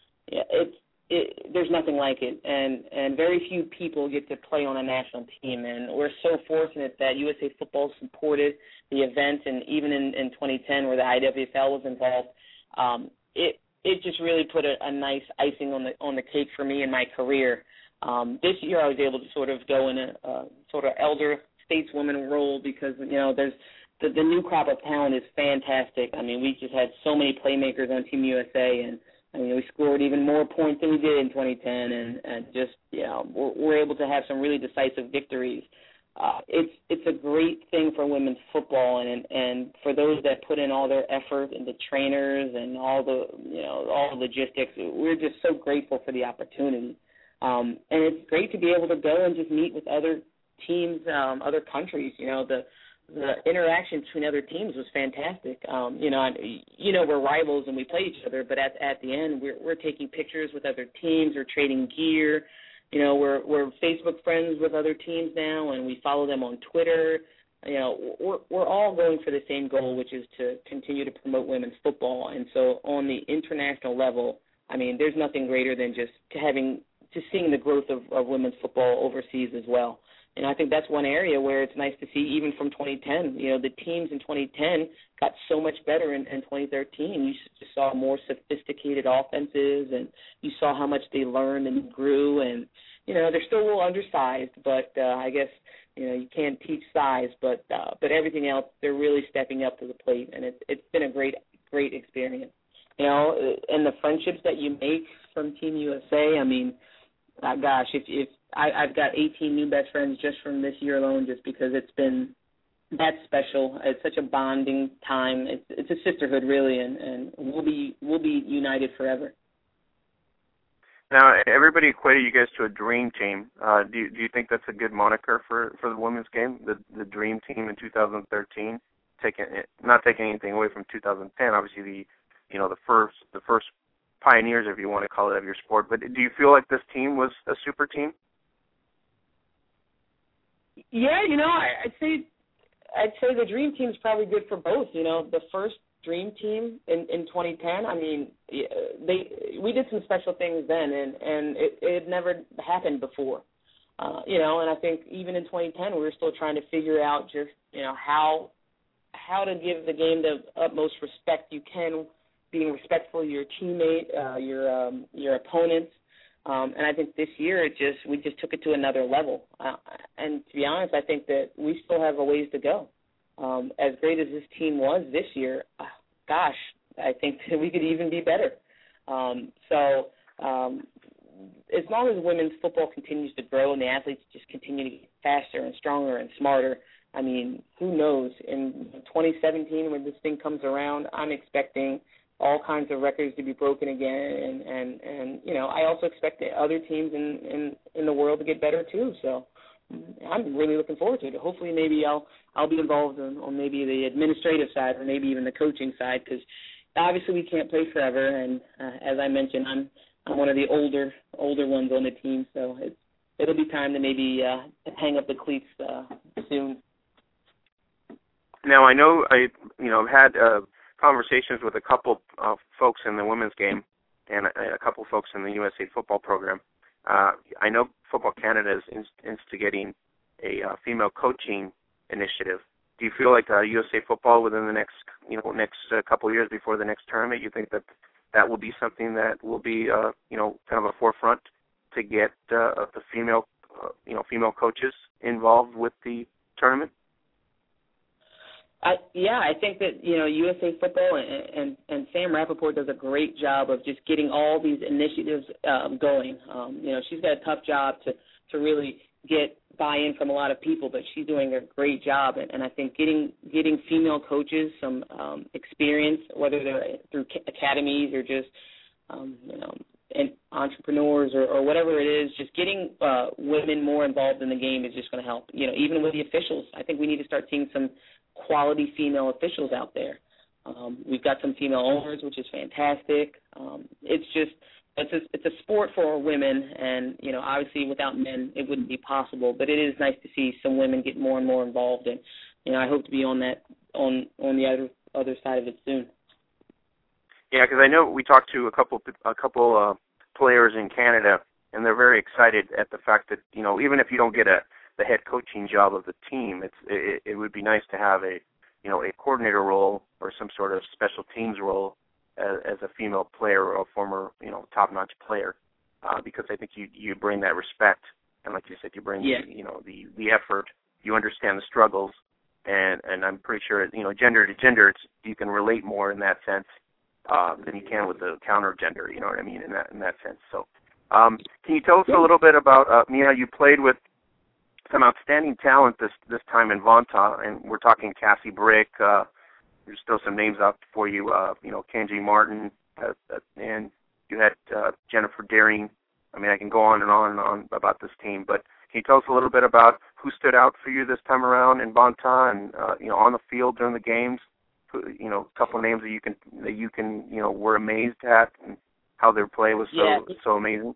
It's It, there's nothing like it, and, and very few people get to play on a national team, and we're so fortunate that U S A Football supported the event, and even in, in twenty ten where the I W F L was involved, um, it it just really put a, a nice icing on the on the cake for me in my career. Um, this year I was able to sort of go in a, a sort of elder stateswoman role because, you know, there's the, the new crop of talent is fantastic. I mean, we just had so many playmakers on Team U S A, and I mean, we scored even more points than we did in twenty ten, and, and just, you know, we're, we're able to have some really decisive victories. Uh, it's it's a great thing for women's football, and and for those that put in all their effort, and the trainers, and all the, you know, all the logistics. We're just so grateful for the opportunity, um, and it's great to be able to go and just meet with other teams, um, other countries. You know, the the interaction between other teams was fantastic. Um, you know, and, you know, we're rivals and we play each other, but at at the end, we're we're taking pictures with other teams, we're trading gear. You know, we're we're Facebook friends with other teams now, and we follow them on Twitter. You know, we're we're all going for the same goal, which is to continue to promote women's football. And so, on the international level, I mean, there's nothing greater than just having just seeing the growth of, of women's football overseas as well. And I think that's one area where it's nice to see, even from twenty ten. You know, the teams in twenty ten got so much better in, in twenty thirteen. You just saw more sophisticated offenses, and you saw how much they learned and grew. And, you know, they're still a little undersized, but uh, I guess, you know, you can't teach size. But uh, but everything else, they're really stepping up to the plate, and it's it's been a great, great experience. You know, and the friendships that you make from Team U S A, I mean, uh, gosh, if if I, I've got eighteen new best friends just from this year alone, just because it's been that special. It's such a bonding time. It's it's a sisterhood, really, and, and we'll be we'll be united forever. Now, everybody equated you guys to a dream team. Uh, do you, do you think that's a good moniker for, for the women's game, the the dream team in two thousand thirteen? Taking not taking anything away from two thousand ten, obviously the you know the first the first pioneers, if you want to call it, of your sport. But do you feel like this team was a super team? Yeah, you know, I, I'd say I'd say the dream team is probably good for both. You know, the first dream team in, in twenty ten, I mean, they we did some special things then, and, and it, it had never happened before. Uh, you know, and I think even in twenty ten, we were still trying to figure out just, you know, how how to give the game the utmost respect you can, being respectful of your teammate, uh, your um, your opponents. Um, and I think this year it just we just took it to another level. Uh, and to be honest, I think that we still have a ways to go. um, as great as this team was this year, uh, gosh, I think that we could even be better. Um, so um, as long as women's football continues to grow and the athletes just continue to get faster and stronger and smarter, I mean, who knows? In twenty seventeen, when this thing comes around, I'm expecting all kinds of records to be broken again, and, and, and you know, I also expect the other teams in, in, in the world to get better too. So I'm really looking forward to it. Hopefully, maybe I'll I'll be involved in, on maybe the administrative side or maybe even the coaching side, because obviously we can't play forever. And uh, as I mentioned, I'm I'm one of the older older ones on the team, so it's, it'll be time to maybe uh, hang up the cleats uh, soon. Now I know I you know had uh, conversations with a couple of folks in the women's game and a, a couple of folks in the U S A football program. Uh, I know Football Canada is instigating a uh, female coaching initiative. Do you feel like uh, U S A football within the next, you know, next uh, couple of years before the next tournament, you think that that will be something that will be, uh, you know, kind of a forefront to get uh, the female, uh, you know, female coaches involved with the tournament? I, yeah, I think that, you know, U S A Football and, and, and Sam Rappaport does a great job of just getting all these initiatives um, going. Um, you know, she's got a tough job to, to really get buy-in from a lot of people, but she's doing a great job. And, and I think getting getting female coaches some um, experience, whether they're through academies or just, um, you know, and entrepreneurs or, or whatever it is, just getting uh, women more involved in the game is just going to help. You know, even with the officials, I think we need to start seeing some quality female officials out there. Um, we've got some female owners, which is fantastic. Um, it's just it's a, it's a sport for women, and you know, obviously without men it wouldn't be possible. But it is nice to see some women get more and more involved, and you know, I hope to be on that on on the other other side of it soon. Yeah, because I know we talked to a couple a couple uh, players in Canada, and they're very excited at the fact that, you know, even if you don't get a the head coaching job of the team, it's it, it would be nice to have a you know a coordinator role or some sort of special teams role as, as a female player or a former you know top-notch player, uh, because I think you you bring that respect, and like you said, you bring yeah. the, you know the the effort, you understand the struggles, and and I'm pretty sure you know gender to gender, it's you can relate more in that sense uh, than you can with the counter gender. You know what I mean in that in that sense. So, um, can you tell us yeah. a little bit about uh, Mia? You played with some outstanding talent this this time in Vanta, and we're talking Cassie Brick. Uh, there's still some names out for you. Uh, you know, Kenji Martin, uh, uh, and you had uh, Jennifer Daring. I mean, I can go on and on and on about this team, but can you tell us a little bit about who stood out for you this time around in Vanta, and uh, you know, on the field during the games? Who, you know, a couple of names that you can that you can you know were amazed at, and how their play was so yeah. so amazing.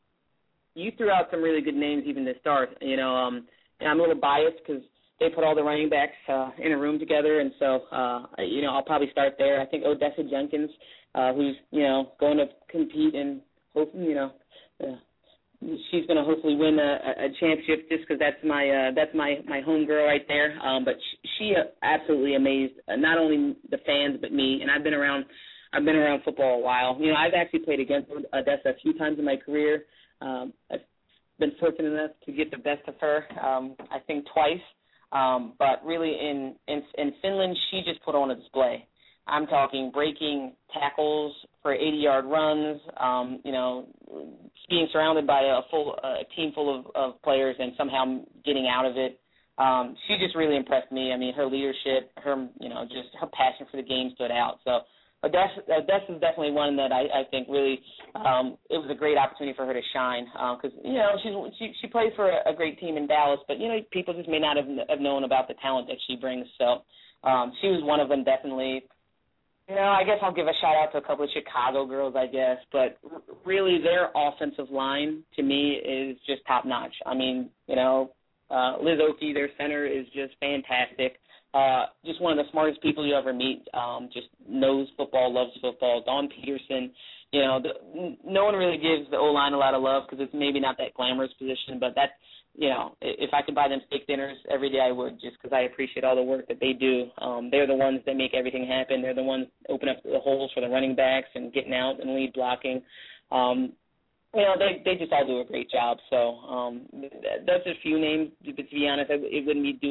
You threw out some really good names even to start. You know, um, and I'm a little biased because they put all the running backs uh, in a room together, and so uh, you know I'll probably start there. I think Odessa Jenkins, uh, who's you know going to compete and hope you know uh, she's going to hopefully win a, a championship just because that's my uh, that's my my home girl right there. Um, but she, she absolutely amazed uh, not only the fans but me. And I've been around I've been around football a while. You know, I've actually played against Odessa a few times in my career. Um, I've been fortunate enough to get the best of her, um, I think twice. Um, but really in, in in Finland, she just put on a display. I'm talking breaking tackles for eighty-yard runs, um, you know, being surrounded by a full a team full of, of players and somehow getting out of it. Um, she just really impressed me. I mean, her leadership, her, you know, just her passion for the game stood out. So Odessa, Odessa is definitely one that I, I think really um, it was a great opportunity for her to shine because, uh, you know, she's, she she plays for a, a great team in Dallas, but, you know, people just may not have, have known about the talent that she brings. So um, she was one of them definitely. You know, I guess I'll give a shout-out to a couple of Chicago girls, I guess, but r- really their offensive line to me is just top-notch. I mean, you know, uh, Liz Oakey, their center, is just fantastic. Uh, just one of the smartest people you ever meet, um, just knows football, loves football. Dawn Peterson, you know, the, no one really gives the O-line a lot of love because it's maybe not that glamorous position, but that's, you know, if I could buy them steak dinners every day, I would, just because I appreciate all the work that they do. Um, they're the ones that make everything happen. They're the ones that open up the holes for the running backs and getting out and lead blocking. Um, you know, they they just all do a great job. So um, that's a few names, but to be honest, it wouldn't be do it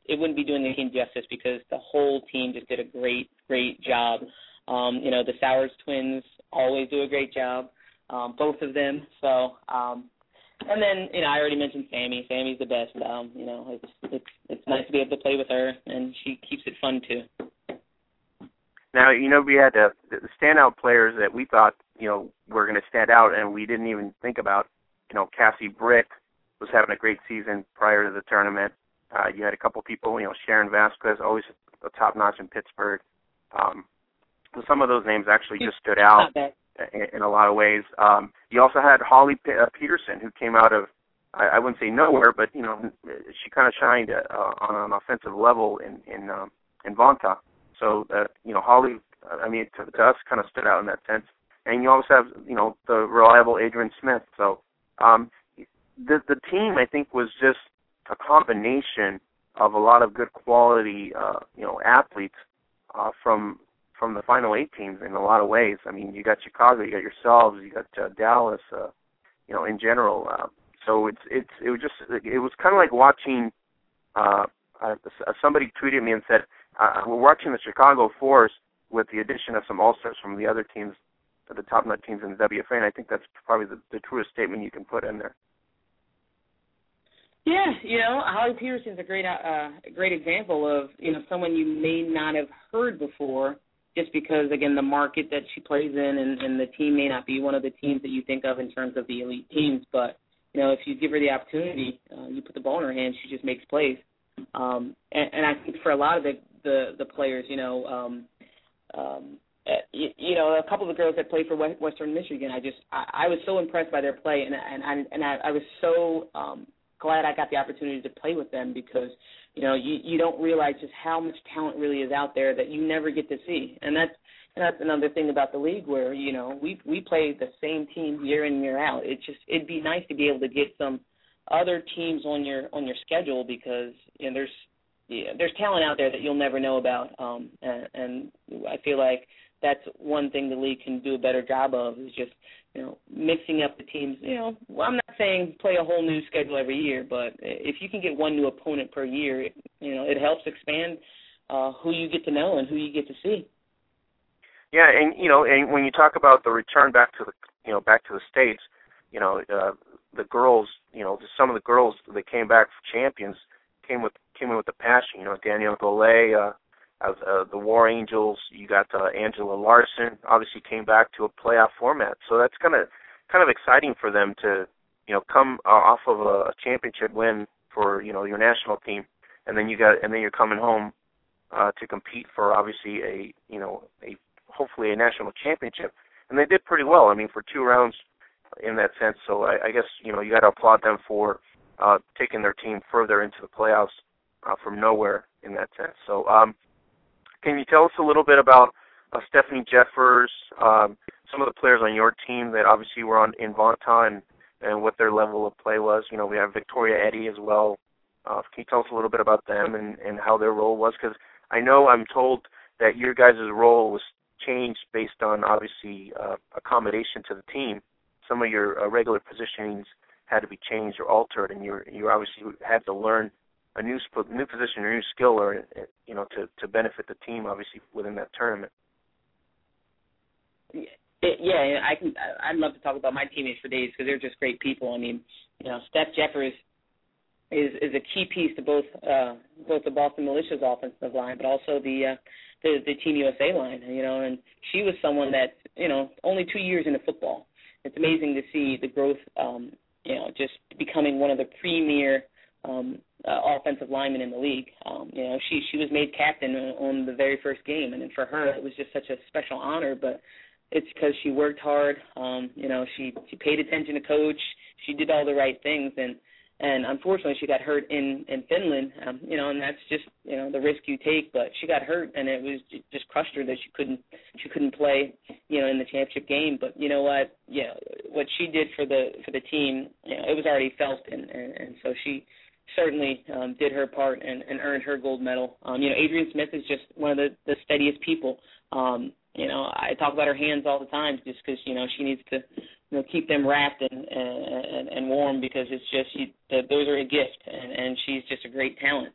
it wouldn't be doing the team justice because the whole team just did a great, great job. Um, you know, the Sowers twins always do a great job, um, both of them. So, um, and then, you know, I already mentioned Sammy. Sammy's the best. Um, you know, it's, it's it's nice to be able to play with her, and she keeps it fun, too. Now, you know, we had uh, the standout players that we thought, you know, were going to stand out, and we didn't even think about. You know, Cassie Britt was having a great season prior to the tournament. Uh, you had a couple people, you know, Sharon Vasquez, always a top-notch in Pittsburgh. Um, so some of those names actually just stood out in, in a lot of ways. Um, you also had Holly P- uh, Peterson, who came out of, I, I wouldn't say nowhere, but, you know, she kind of shined uh, on an offensive level in in, um, in Vonta. So, uh, you know, Holly, I mean, to, to us, kind of stood out in that sense. And you also have, you know, the reliable Adrian Smith. So um, the the team, I think, was just a combination of a lot of good quality, uh, you know, athletes uh, from from the final eight teams in a lot of ways. I mean, you got Chicago, you got yourselves, you got uh, Dallas, uh, you know, in general. Uh, so it's it's it was just it was kind of like watching. Uh, uh, somebody tweeted me and said, uh, "We're watching the Chicago Force with the addition of some all-stars from the other teams, the top-notch teams in the W F A," and I think that's probably the, the truest statement you can put in there. Yeah, you know, Holly Peterson's a great, uh, a great example of, you know, someone you may not have heard before, just because, again, the market that she plays in and, and the team may not be one of the teams that you think of in terms of the elite teams. But, you know, if you give her the opportunity, uh, you put the ball in her hand, she just makes plays. Um, and, and I think for a lot of the the, the players, you know, um, um, you, you know, a couple of the girls that played for Western Michigan, I just I, I was so impressed by their play, and and I, and I, I was so um, glad I got the opportunity to play with them because, you know, you, you don't realize just how much talent really is out there that you never get to see, and that's and that's another thing about the league where, you know, we we play the same team year in and year out. It just it'd be nice to be able to get some other teams on your on your schedule because, you know, there's yeah, there's talent out there that you'll never know about, um, and, and I feel like that's one thing the league can do a better job of is just, you know, mixing up the teams. You know, well, I'm not saying play a whole new schedule every year, but if you can get one new opponent per year, it, you know, it helps expand uh, who you get to know and who you get to see. Yeah, and you know, and when you talk about the return back to the, you know, back to the States, you know, uh, the girls, you know, some of the girls that came back champions came with came in with a passion. You know, Danielle Golay, uh, uh, the War Angels. You got uh, Angela Larson. Obviously, came back to a playoff format. So that's kind of kind of exciting for them to, you know, come uh, off of a championship win for, you know, your national team, and then you got and then you're coming home uh, to compete for obviously a, you know, a hopefully a national championship. And they did pretty well. I mean, for two rounds in that sense. So I, I guess, you know, you got to applaud them for uh, taking their team further into the playoffs uh, from nowhere in that sense. So um, can you tell us a little bit about uh, Stephanie Jeffers, um, some of the players on your team that obviously were on in Vonta and, and what their level of play was? You know, we have Victoria Eddy as well. Uh, can you tell us a little bit about them and, and how their role was? Because I know I'm told that your guys' role was changed based on, obviously, uh, accommodation to the team. Some of your uh, regular positionings had to be changed or altered, and you you obviously had to learn a new sp- new position or new skill, or you know, to, to benefit the team, obviously, within that tournament. Yeah, I can. I'd love to talk about my teammates for days because they're just great people. I mean, you know, Steph Jeffers is is a key piece to both uh, both the Boston Militia's offensive line, but also the uh, the the Team U S A line. You know, and she was someone that, you know, only two years into football. It's amazing to see the growth. Um, you know, just becoming one of the premier um, uh, offensive linemen in the league. Um, you know, she she was made captain on the very first game, and for her it was just such a special honor. But it's because she worked hard. Um, you know, she she paid attention to coach. She did all the right things, and and unfortunately she got hurt in in Finland. Um, you know, and that's just, you know, the risk you take. But she got hurt, and it was it just crushed her that she couldn't she couldn't play, you know, in the championship game. But you know what? Yeah, what she did for the for the team, you know, it was already felt, and and, and so she certainly um, did her part and, and earned her gold medal. Um, you know, Adrian Smith is just one of the, the steadiest people. Um, you know, I talk about her hands all the time just because, you know, she needs to, you know, keep them wrapped and and, and warm because it's just she, those are a gift, and, and she's just a great talent.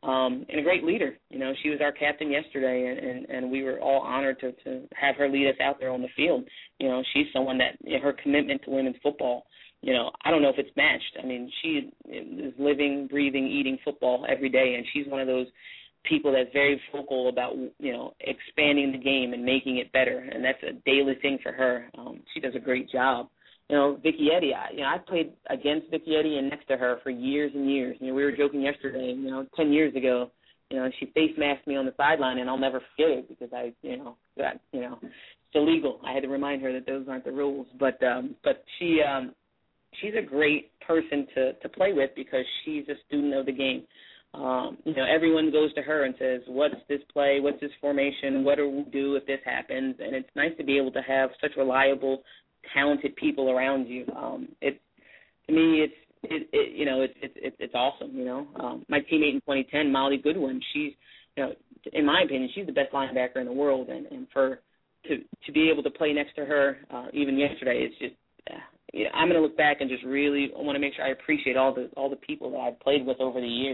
um, and a great leader. You know, she was our captain yesterday, and, and, and we were all honored to, to have her lead us out there on the field. You know, she's someone that, you know, her commitment to women's football, you know, I don't know if it's matched. I mean, she is living, breathing, eating football every day, and she's one of those people that's very vocal about, you know, expanding the game and making it better, and that's a daily thing for her. Um, she does a great job. You know, Vicky Eddy, I, you know, I played against Vicky Eddy and next to her for years and years. You know, we were joking yesterday, you know, ten years ago, you know, she face masked me on the sideline, and I'll never forget it because I, you know, that, you know, it's illegal. I had to remind her that those aren't the rules. But um, but she um, she's a great person to, to play with because she's a student of the game. Um, you know, everyone goes to her and says, what's this play, what's this formation, what do we do if this happens? And it's nice to be able to have such reliable, talented people around you. Um, it, to me, it's, it, it, you know, it's, it's, it's, it's awesome, you know. Um, my teammate in twenty ten, Molly Goodwin, she's, you know, in my opinion, she's the best linebacker in the world. And, and for, to, to be able to play next to her, uh, even yesterday, it's just, uh, you know, I'm going to look back and just really want to make sure I appreciate all the, all the people that I've played with over the years.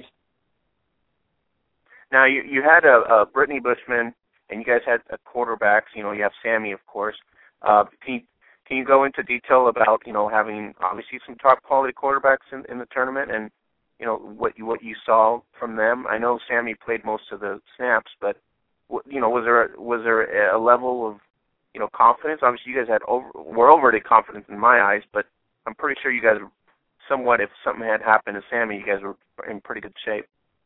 Now, you you had a, a Brittany Bushman, and you guys had a quarterbacks. You know, you have Sammy, of course. Uh, can you, can you go into detail about, you know, having obviously some top quality quarterbacks in, in the tournament, and you know what you what you saw from them? I know Sammy played most of the snaps, but you know, was there a, was there a level of, you know, confidence? Obviously, you guys had over were overly confident in my eyes, but I'm pretty sure you guys were somewhat. If something had happened to Sammy, you guys were in pretty good shape.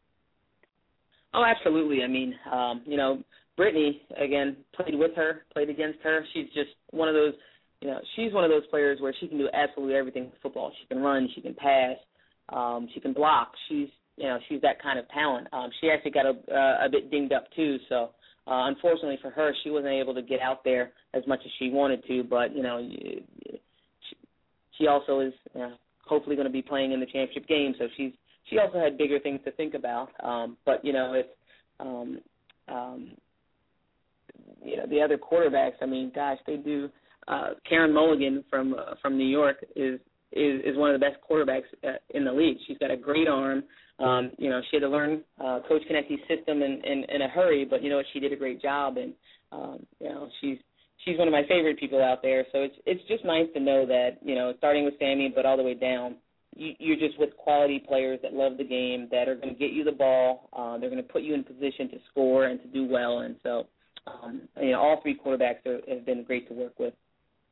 Oh, absolutely. I mean, um, you know, Brittany, again, played with her, played against her. She's just one of those, you know, she's one of those players where she can do absolutely everything with football. She can run, she can pass, um, she can block. She's, you know, she's that kind of talent. Um, she actually got a, uh, a bit dinged up too, so uh, unfortunately for her, she wasn't able to get out there as much as she wanted to, but, you know, she, she also is you know, hopefully going to be playing in the championship game, so she's, She also had bigger things to think about, um, but you know, it's um, um, you know the other quarterbacks. I mean, gosh, they do. Uh, Karen Mulligan from uh, from New York is, is is one of the best quarterbacks uh, in the league. She's got a great arm. Um, you know, she had to learn uh, Coach Konecny's system in, in, in a hurry, but you know, she did a great job, and um, you know, she's she's one of my favorite people out there. So it's it's just nice to know that you know, starting with Sammy, but all the way down. You're just with quality players that love the game, that are going to get you the ball. Uh, they're going to put you in position to score and to do well. And so, um, you know, all three quarterbacks are, have been great to work with.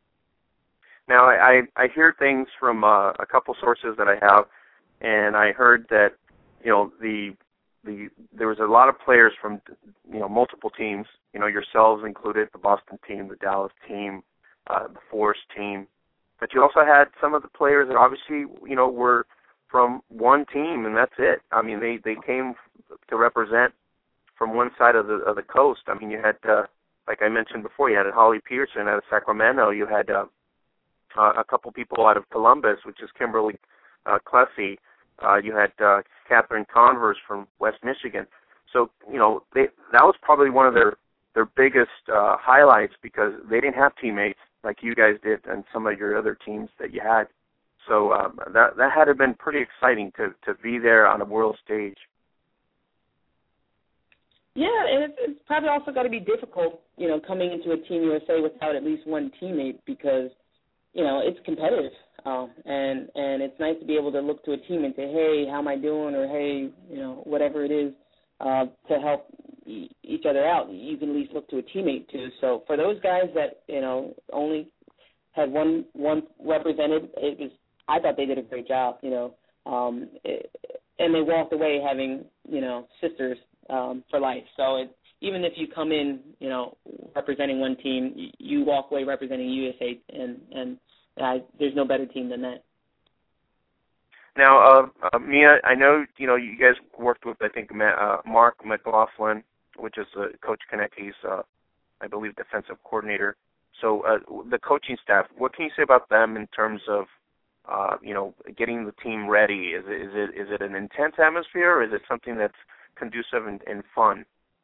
Now, I, I hear things from uh, a couple sources that I have, and I heard that, you know, the the there was a lot of players from, you know, multiple teams, you know, yourselves included, the Boston team, the Dallas team, uh, the Forest team. But you also had some of the players that obviously, you know, were from one team, and that's it. I mean, they, they came to represent from one side of the of the coast. I mean, you had, uh, like I mentioned before, you had Holly Pearson out of Sacramento. You had uh, uh, a couple people out of Columbus, which is Kimberly uh, Clessy. Uh, you had uh, Catherine Converse from West Michigan. So, you know, they, that was probably one of their, their biggest uh, highlights because they didn't have teammates like you guys did and some of your other teams that you had. So um, that that had to have been pretty exciting to, to be there on a world stage. Yeah, and it's, it's probably also got to be difficult, you know, coming into a Team U S A without at least one teammate because, you know, it's competitive. Um, and, and it's nice to be able to look to a team and say, hey, how am I doing? Or, hey, you know, whatever it is uh, to help each other out. You can at least look to a teammate too. So for those guys that, you know, only had one one represented, it was I thought they did a great job, you know. Um, it, and they walked away having, you know, sisters um, for life. So it, even if you come in, you know, representing one team, you, you walk away representing U S A, and and uh, there's no better team than that. Now, uh, uh, Mia, I know, you know, you guys worked with, I think, uh, Mark McLaughlin, which is uh, Coach Konecny's, uh, I believe, defensive coordinator. So uh, the coaching staff, what can you say about them in terms of, uh, you know, getting the team ready? Is it, is it is it an intense atmosphere, or is it something that's conducive and, and fun?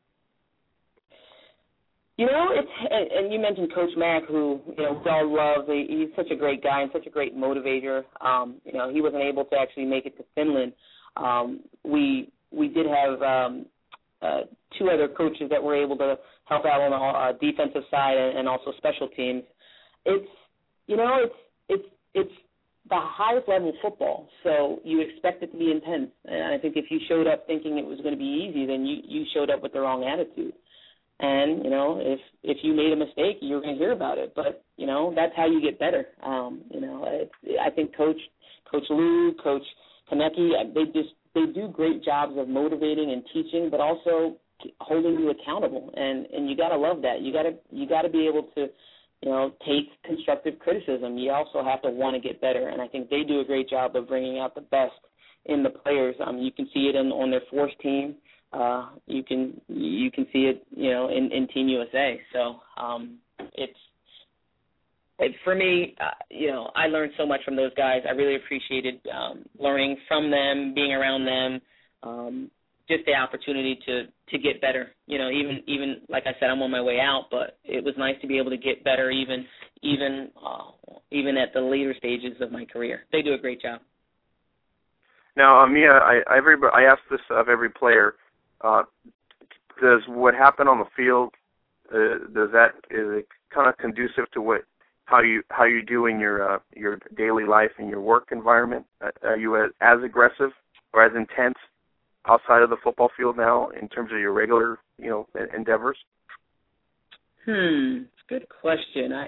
You know, it's and, and you mentioned Coach Mack, who, you know, we all love. He, he's such a great guy and such a great motivator. Um, you know, he wasn't able to actually make it to Finland. Um, we we did have um, uh, two other coaches that were able to help out on the uh, defensive side and, and also special teams. It's, you know, it's it's it's the highest level of football, so you expect it to be intense. And I think if you showed up thinking it was going to be easy, then you, you showed up with the wrong attitude. And, you know, if if you made a mistake, you're going to hear about it. But, you know, that's how you get better. Um, you know, it's, I think Coach Coach Lou, Coach Konecki, they just they do great jobs of motivating and teaching, but also holding you accountable. And, and you got to love that. You got to you got to be able to, you know, take constructive criticism. You also have to want to get better. And I think they do a great job of bringing out the best in the players. Um, you can see it in, on their force team. Uh, you can you can see it, you know, in, in Team U S A. So um, it's it, for me, uh, you know, I learned so much from those guys. I really appreciated um, learning from them, being around them, um, just the opportunity to, to get better. You know, even even like I said, I'm on my way out, but it was nice to be able to get better, even even uh, even at the later stages of my career. They do a great job. Now, um, Mia, I I, every, I ask this of every player. Uh, does what happened on the field, uh, does that, is it kind of conducive to what, how you, how you do in your, uh, your daily life and your work environment? Uh, are you as, as aggressive or as intense outside of the football field now in terms of your regular, you know, endeavors? Hmm, good question. I,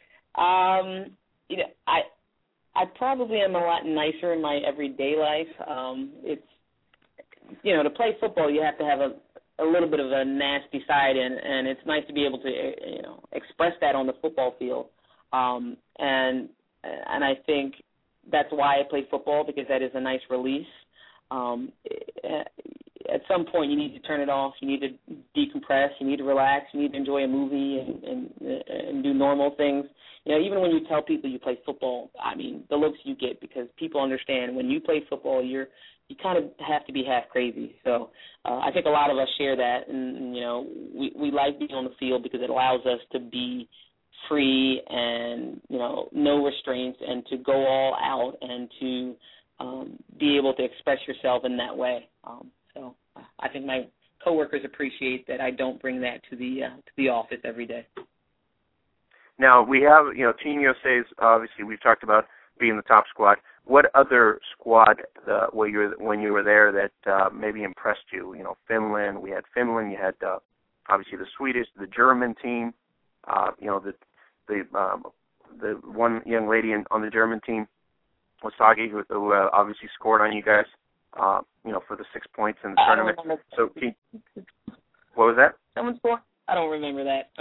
um, you know, I, I probably am a lot nicer in my everyday life. Um, it's, you know, to play football, you have to have a, a little bit of a nasty side, and, and it's nice to be able to, you know, express that on the football field. Um, and and I think that's why I play football, because that is a nice release. Um, at some point, you need to turn it off. You need to decompress. You need to relax. You need to enjoy a movie and, and, and do normal things. You know, even when you tell people you play football, I mean, the looks you get, because people understand when you play football, you're you kind of have to be half crazy. So uh, I think a lot of us share that, and, and you know, we, we like being on the field because it allows us to be free and, you know, no restraints, and to go all out and to um, be able to express yourself in that way. Um, so I think my coworkers appreciate that I don't bring that to the uh, to the office every day. Now, we have, you know, Team U S A's, obviously, we've talked about being the top squad. What other squad, uh, when, you were, when you were there, that uh, maybe impressed you? You know, Finland, we had Finland, you had, uh, obviously, the Swedish, the German team, uh, you know, the the um, the one young lady in, on the German team, Wasagi, who, who uh, obviously scored on you guys, uh, you know, for the six points in the I tournament. So, can you, what was that? Someone scored? I don't remember that.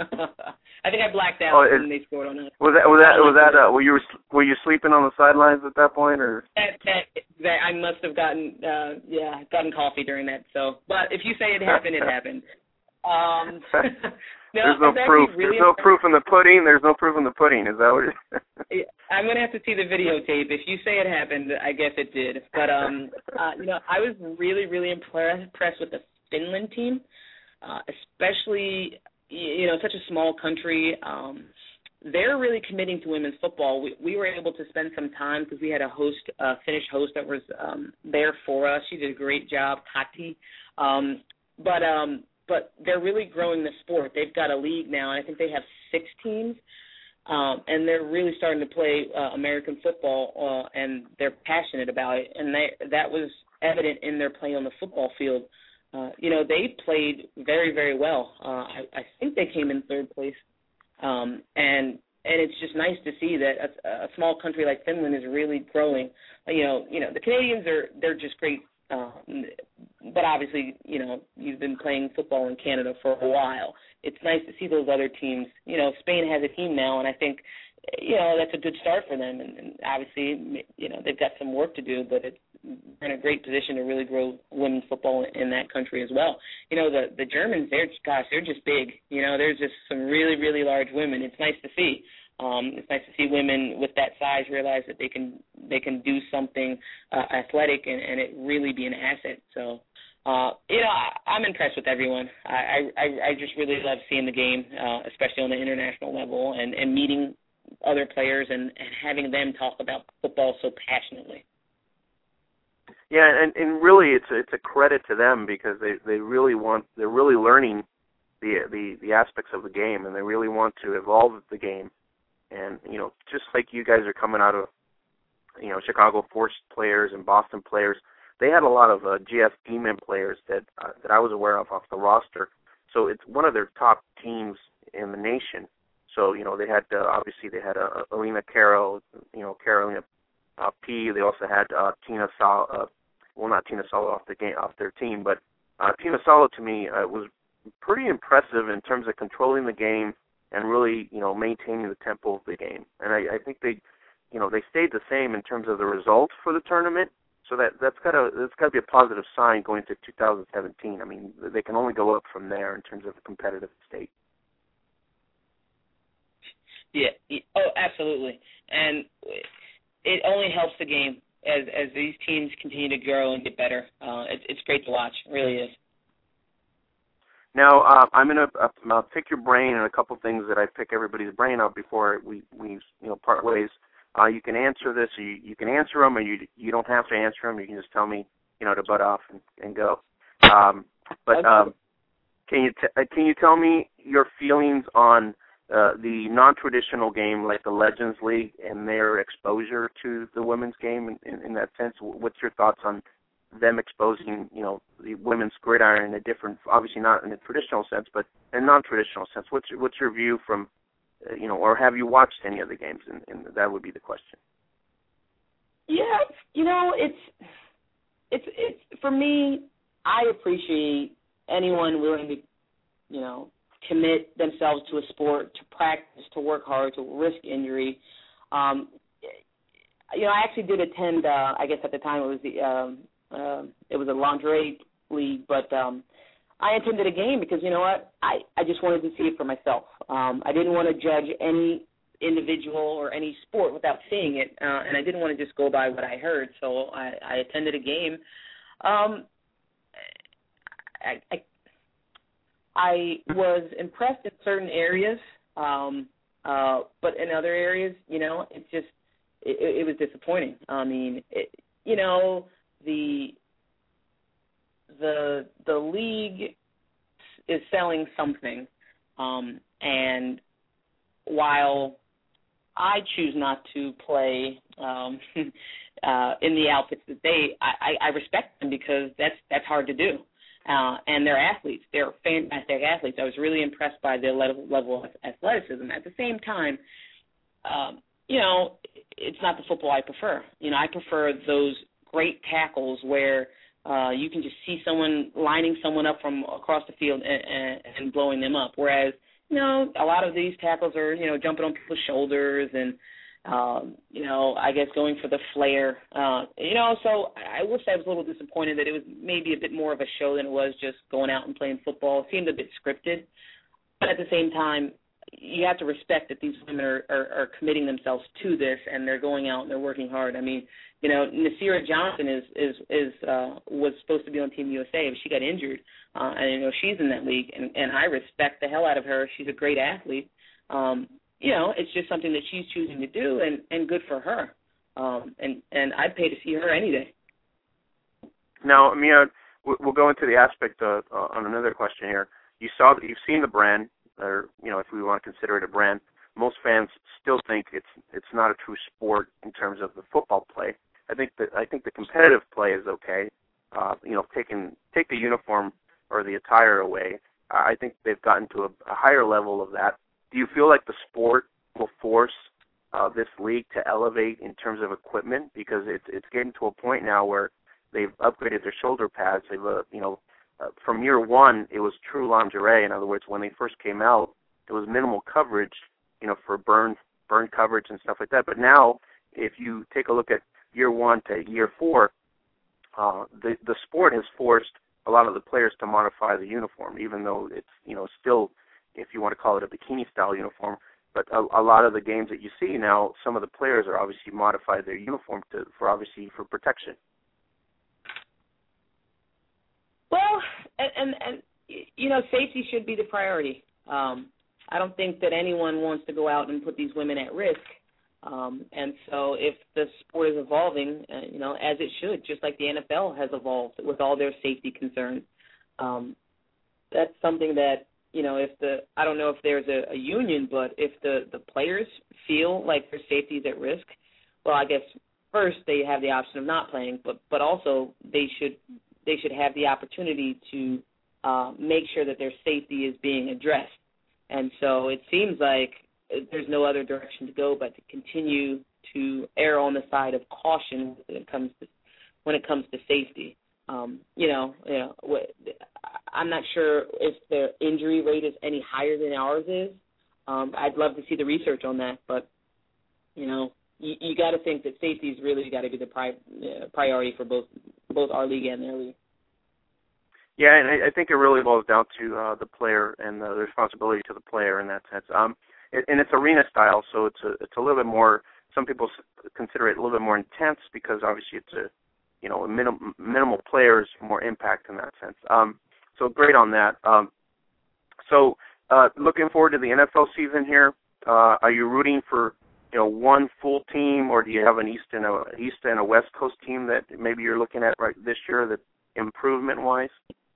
I think I blacked out oh, it, when they scored on us. Was that was that was that uh, were you were you sleeping on the sidelines at that point, or? That, that, that I must have gotten uh, yeah gotten coffee during that. So, but if you say it happened, it happened. Um, no, There's no proof. Really There's no proof in the pudding. There's no proof in the pudding. Is that what? It I'm gonna have to see the videotape. If you say it happened, I guess it did. But um, uh, you know, I was really really impressed with the Finland team. Uh, especially, you know, such a small country, um, they're really committing to women's football. We, we were able to spend some time because we had a host, a Finnish host that was um, there for us. She did a great job, Kati. Um, but um, but they're really growing the sport. They've got a league now, and I think they have six teams, um, and they're really starting to play uh, American football, uh, and they're passionate about it. And they, that was evident in their play on the football field. Uh, you know, they played very, very well. Uh, I, I think they came in third place. Um, and and it's just nice to see that a, a small country like Finland is really growing. You know, you know the Canadians are they're just great. Um, but obviously, you know, you've been playing football in Canada for a while. It's nice to see those other teams. You know, Spain has a team now, and I think, you know, that's a good start for them. And, and obviously, you know, they've got some work to do, but it's in a great position to really grow women's football in that country as well. You know, the the Germans, they're gosh, they're just big. You know, there's just some really, really large women. It's nice to see. Um, it's nice to see women with that size realize that they can they can do something uh, athletic and, and it really be an asset. So, uh, you know, I, I'm impressed with everyone. I, I I just really love seeing the game, uh, especially on the international level, and, and meeting other players and, and having them talk about football so passionately. Yeah, and, and really, it's a, it's a credit to them because they, they really want they're really learning the the the aspects of the game, and they really want to evolve the game. And you know, just like you guys are coming out of you know Chicago Force players and Boston players, they had a lot of uh, G F Demon players that uh, that I was aware of off the roster. So it's one of their top teams in the nation. So you know, they had uh, obviously they had uh, Alina Carroll, you know Carolina uh, P. They also had uh, Tina Sal. Uh, Well, not Tina Salo off the game, off their team, but uh, Tina Salo to me uh, was pretty impressive in terms of controlling the game and really, you know, maintaining the tempo of the game. And I, I think they, you know, they stayed the same in terms of the results for the tournament. So that that's got to that's got to be a positive sign going to two thousand seventeen. I mean, they can only go up from there in terms of the competitive state. Yeah. Oh, absolutely. And it only helps the game. As as these teams continue to grow and get better, uh, it's it's great to watch. It really is. Now, uh, I'm gonna uh, pick your brain on a couple things that I pick everybody's brain out before we, we you know part ways. Uh, you can answer this, or you, you can answer them, or you you don't have to answer them. You can just tell me, you know, to butt off and, and go. Um, but um, can you t- can you tell me your feelings on Uh, the non-traditional game like the Legends League and their exposure to the women's game in, in, in that sense? What's your thoughts on them exposing, you know, the women's gridiron in a different, obviously not in a traditional sense, but in a non-traditional sense? What's your, what's your view from, uh, you know, or have you watched any of the games? And, and that would be the question. Yeah, you know, it's it's it's for me. I appreciate anyone willing to, you know, commit themselves to a sport, to practice, to work hard, to risk injury. Um, you know, I actually did attend. Uh, I guess at the time it was the um, uh, it was a lingerie league, but um, I attended a game because you know what, I, I just wanted to see it for myself. Um, I didn't want to judge any individual or any sport without seeing it, uh, and I didn't want to just go by what I heard. So I, I attended a game. Um, I, I I was impressed in certain areas, um, uh, but in other areas, you know, it just it, it was disappointing. I mean, it, you know, the the the league is selling something, um, and while I choose not to play um, uh, in the outfits that they, I, I respect them because that's that's hard to do. Uh, and they're athletes. They're fantastic athletes. I was really impressed by their level, level of athleticism. At the same time, um, you know, it's not the football I prefer. You know, I prefer those great tackles where uh, you can just see someone lining someone up from across the field and, and, and blowing them up. Whereas, you know, a lot of these tackles are, you know, jumping on people's shoulders and, Um, you know, I guess going for the flair. Uh, you know, so I will say I was a little disappointed that it was maybe a bit more of a show than it was just going out and playing football. It seemed a bit scripted. But at the same time, you have to respect that these women are, are, are committing themselves to this and they're going out and they're working hard. I mean, you know, Nasira Johnson is is is uh, was supposed to be on Team U S A, but she got injured, uh, and you know she's in that league, and, and I respect the hell out of her. She's a great athlete. Um, You know, it's just something that she's choosing to do, and, and good for her. Um, and, and I'd pay to see her any day. Now, Mia, we'll go into the aspect of, uh, on another question here. You saw that you've seen the brand, or you know, if we want to consider it a brand. Most fans still think it's it's not a true sport in terms of the football play. I think that I think the competitive play is okay. Uh, you know, taking take the uniform or the attire away. Uh, I think they've gotten to a, a higher level of that. Do you feel like the sport will force uh, this league to elevate in terms of equipment? Because it's it's getting to a point now where they've upgraded their shoulder pads. They've, uh, you know, uh, from year one, it was true lingerie. In other words, when they first came out, it was minimal coverage, you know, for burn burn coverage and stuff like that. But now, if you take a look at year one to year four, uh, the the sport has forced a lot of the players to modify the uniform, even though it's, you know, still, if you want to call it a bikini-style uniform. But a, a lot of the games that you see now, some of the players are obviously modified their uniform to, for obviously for protection. Well, and, and, and you know, safety should be the priority. Um, I don't think that anyone wants to go out and put these women at risk. Um, and so if the sport is evolving, uh, you know, as it should, just like the N F L has evolved with all their safety concerns, um, that's something that, you know, if the, I don't know if there's a, a union, but if the, the players feel like their safety is at risk, well, I guess first they have the option of not playing, but, but also they should they should have the opportunity to uh, make sure that their safety is being addressed. And so it seems like there's no other direction to go but to continue to err on the side of caution when it comes to when it comes to safety. Um, you know, you know, I'm not sure if their injury rate is any higher than ours is. Um, I'd love to see the research on that, but you know, you, you got to think that safety's really got to be the pri- uh, priority for both both our league and their league. Yeah, and I, I think it really boils down to uh, the player and the responsibility to the player in that sense. Um, it, and it's arena style, so it's a it's a little bit more. Some people consider it a little bit more intense because obviously it's a you know a minim, minimal players, more impact in that sense. Um, so great on that. Um, so uh, looking forward to the N F L season here. Uh, are you rooting for you know one full team, or do you have an East and a East and a West Coast team that maybe you're looking at right this year, that improvement wise?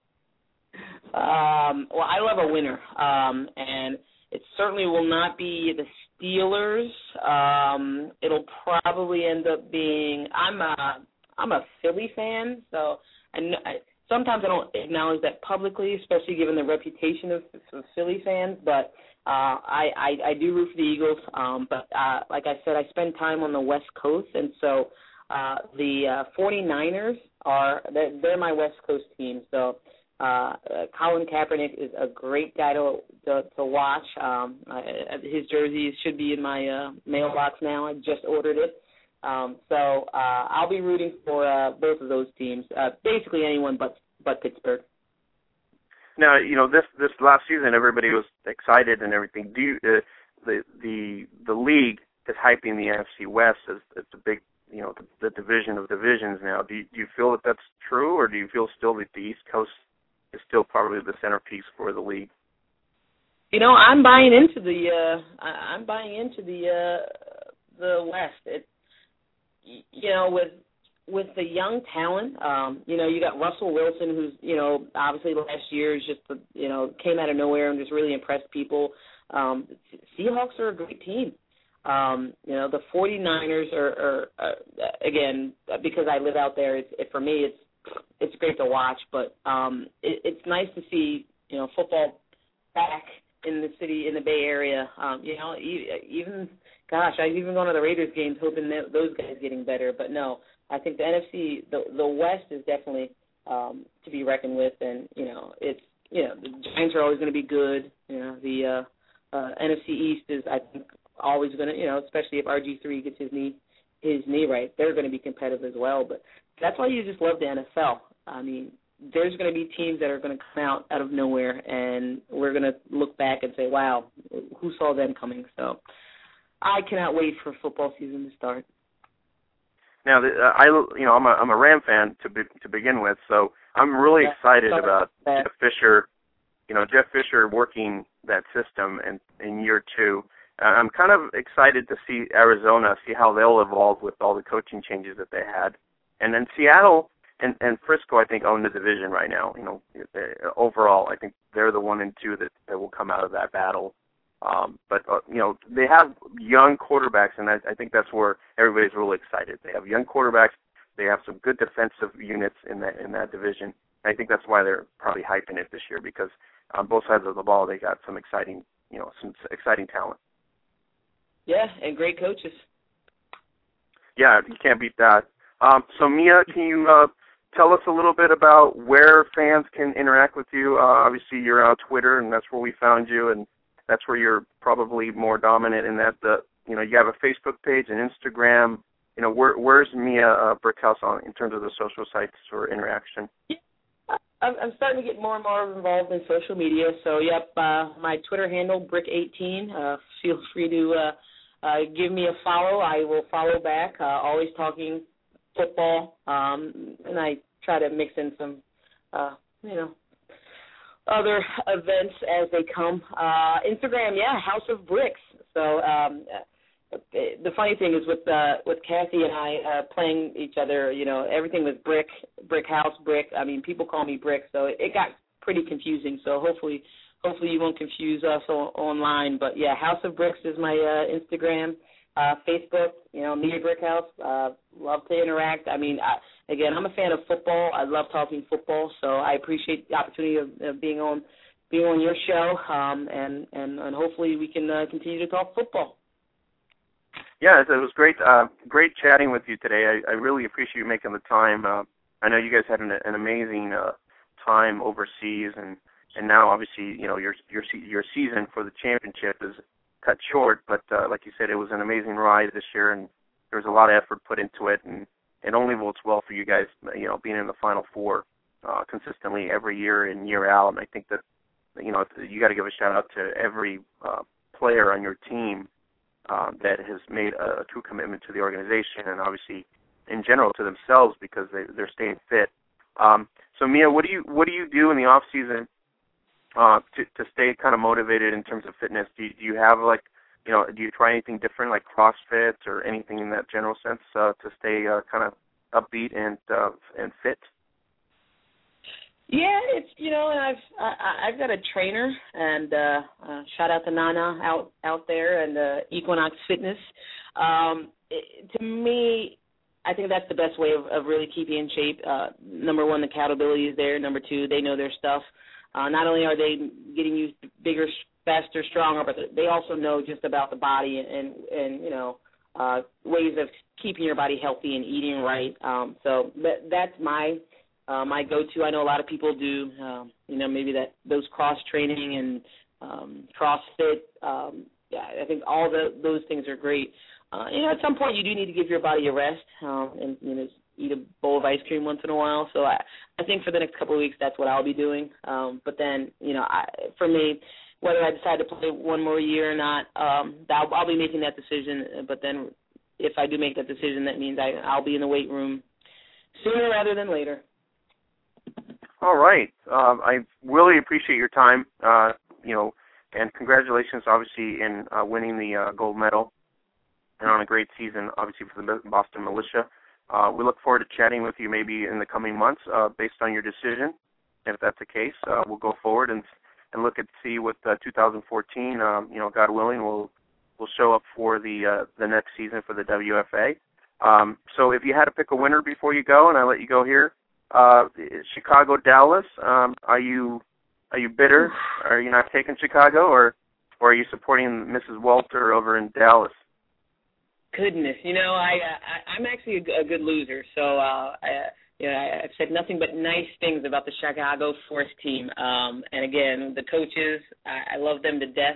Um, well, I love a winner, um, and it certainly will not be the Steelers. Um, it'll probably end up being. I'm a I'm a Philly fan, so I, I sometimes I don't acknowledge that publicly, especially given the reputation of, of Philly fans. But uh, I, I I do root for the Eagles. Um, but uh, like I said, I spend time on the West Coast, and so uh, the uh, 49ers are they're, they're my West Coast team. So. Uh, uh, Colin Kaepernick is a great guy to to, to watch. Um, uh, his jersey should be in my uh, mailbox now. I just ordered it. Um, so uh, I'll be rooting for uh, both of those teams. Uh, basically anyone but but Pittsburgh. Now, you know this this last season, everybody was excited and everything. Do you, uh, the the the league is hyping the N F C West as it's a big you know the, the division of divisions now. Do you, do you feel that that's true, or do you feel still that the East Coast is still probably the centerpiece for the league? You know, I'm buying into the uh, I'm buying into the uh, the West. It, you know, with with the young talent, um, you know, you got Russell Wilson, who's you know obviously last year is just you know came out of nowhere and just really impressed people. Um, Seahawks are a great team. Um, you know, the 49ers are, are uh, again because I live out there. It's, it, for me, it's It's great to watch, but um, it, it's nice to see you know football back in the city, in the Bay Area. Um, you know, even gosh, I've even gone to the Raiders games hoping that those guys getting better. But no, I think the N F C, the the West is definitely um, to be reckoned with, and you know it's you know the Giants are always going to be good. You know the uh, uh, N F C East is I think always going to you know especially if R G three gets his knee his knee right, they're going to be competitive as well. But that's why you just love the N F L. I mean, there's going to be teams that are going to come out out of nowhere, and we're going to look back and say, wow, who saw them coming? So I cannot wait for football season to start. Now, I you know I'm a I'm a Ram fan to be, to begin with, so I'm really yeah, excited about that. Jeff Fisher. You know, Jeff Fisher working that system in in year two. Uh, I'm kind of excited to see Arizona, see how they'll evolve with all the coaching changes that they had. And then Seattle and, and Frisco, I think, own the division right now. You know, overall, I think they're the one and two that, that will come out of that battle. Um, but, uh, you know, they have young quarterbacks, and I, I think that's where everybody's really excited. They have young quarterbacks. They have some good defensive units in that in that division. And I think that's why they're probably hyping it this year, because on both sides of the ball, they got some exciting, you know, some exciting talent. Yeah, and great coaches. Yeah, you can't beat that. Um, so, Mia, can you uh, tell us a little bit about where fans can interact with you? Uh, obviously, you're on Twitter, and that's where we found you, and that's where you're probably more dominant in that. The you know, you have a Facebook page, an Instagram. You know, where, where's Mia uh, Brickhouse on in terms of the social sites for interaction? Yeah. I'm starting to get more and more involved in social media. So, yep, uh, my Twitter handle, Brick eighteen. Uh, feel free to uh, uh, give me a follow. I will follow back. Uh, always talking football, um, and I try to mix in some, uh, you know, other events as they come. Uh, Instagram, yeah, House of Bricks. So um, the funny thing is with uh, with Kathy and I uh, playing each other, you know, everything was brick, brick house, brick. I mean, people call me Brick, so it, it got pretty confusing. So hopefully, hopefully you won't confuse us on, online. But yeah, House of Bricks is my uh, Instagram, uh, Facebook. You know, Media Brick House. Uh, love to interact. I mean, I, again, I'm a fan of football. I love talking football, so I appreciate the opportunity of, of being on being on your show, um, and, and and hopefully we can uh, continue to talk football. Yeah, it was great uh, great chatting with you today. I, I really appreciate you making the time. Uh, I know you guys had an, an amazing uh, time overseas, and, and now obviously, you know, your your your season for the championship is cut short, but uh, like you said, it was an amazing ride this year, and there was a lot of effort put into it, and it only votes well for you guys, you know, being in the Final Four uh, consistently every year in, year out. And I think that, you know, you got to give a shout out to every uh, player on your team uh, that has made a, a true commitment to the organization, and obviously in general to themselves, because they, they're staying fit. Um, so Mia, what do you what do you do in the off season uh, to to stay kind of motivated in terms of fitness? Do you, do you have like You know, do you try anything different like CrossFit or anything in that general sense uh, to stay uh, kind of upbeat and uh, and fit? Yeah, it's you know, and I've I, I've got a trainer, and uh, uh, shout out to Nana out out there and uh, Equinox Fitness. Um, it, to me, I think that's the best way of, of really keeping in shape. Uh, number one, the accountability is there. Number two, they know their stuff. Uh, not only are they getting you bigger, faster, stronger, but they also know just about the body and, and you know, uh, ways of keeping your body healthy and eating right. Um, so that, that's my uh, my go-to. I know a lot of people do, um, you know, maybe that those cross-training and um, CrossFit. Um, yeah, I think all the, those things are great. Uh, you know, at some point you do need to give your body a rest um, and, you know, eat a bowl of ice cream once in a while. So I, I think for the next couple of weeks that's what I'll be doing. Um, but then, you know, I, for me, whether I decide to play one more year or not, um, I'll, I'll be making that decision. But then if I do make that decision, that means I, I'll be in the weight room sooner rather than later. All right. Um, I really appreciate your time, uh, you know, and congratulations, obviously, in uh, winning the uh, gold medal and on a great season, obviously, for the Boston Militia. Uh, we look forward to chatting with you maybe in the coming months uh, based on your decision. And if that's the case, uh, we'll go forward and and look at see what uh, two thousand fourteen, um, you know, God willing, will will show up for the uh, the next season for the W F A. Um, so if you had to pick a winner before you go, and I let you go here, uh, Chicago, Dallas. Um, are you are you bitter? Are you not taking Chicago, or or are you supporting Missus Walter over in Dallas? Goodness, you know, I, I I'm actually a, a good loser, so uh, I. Yeah, I've said nothing but nice things about the Chicago Force team. Um, and, again, the coaches, I, I love them to death.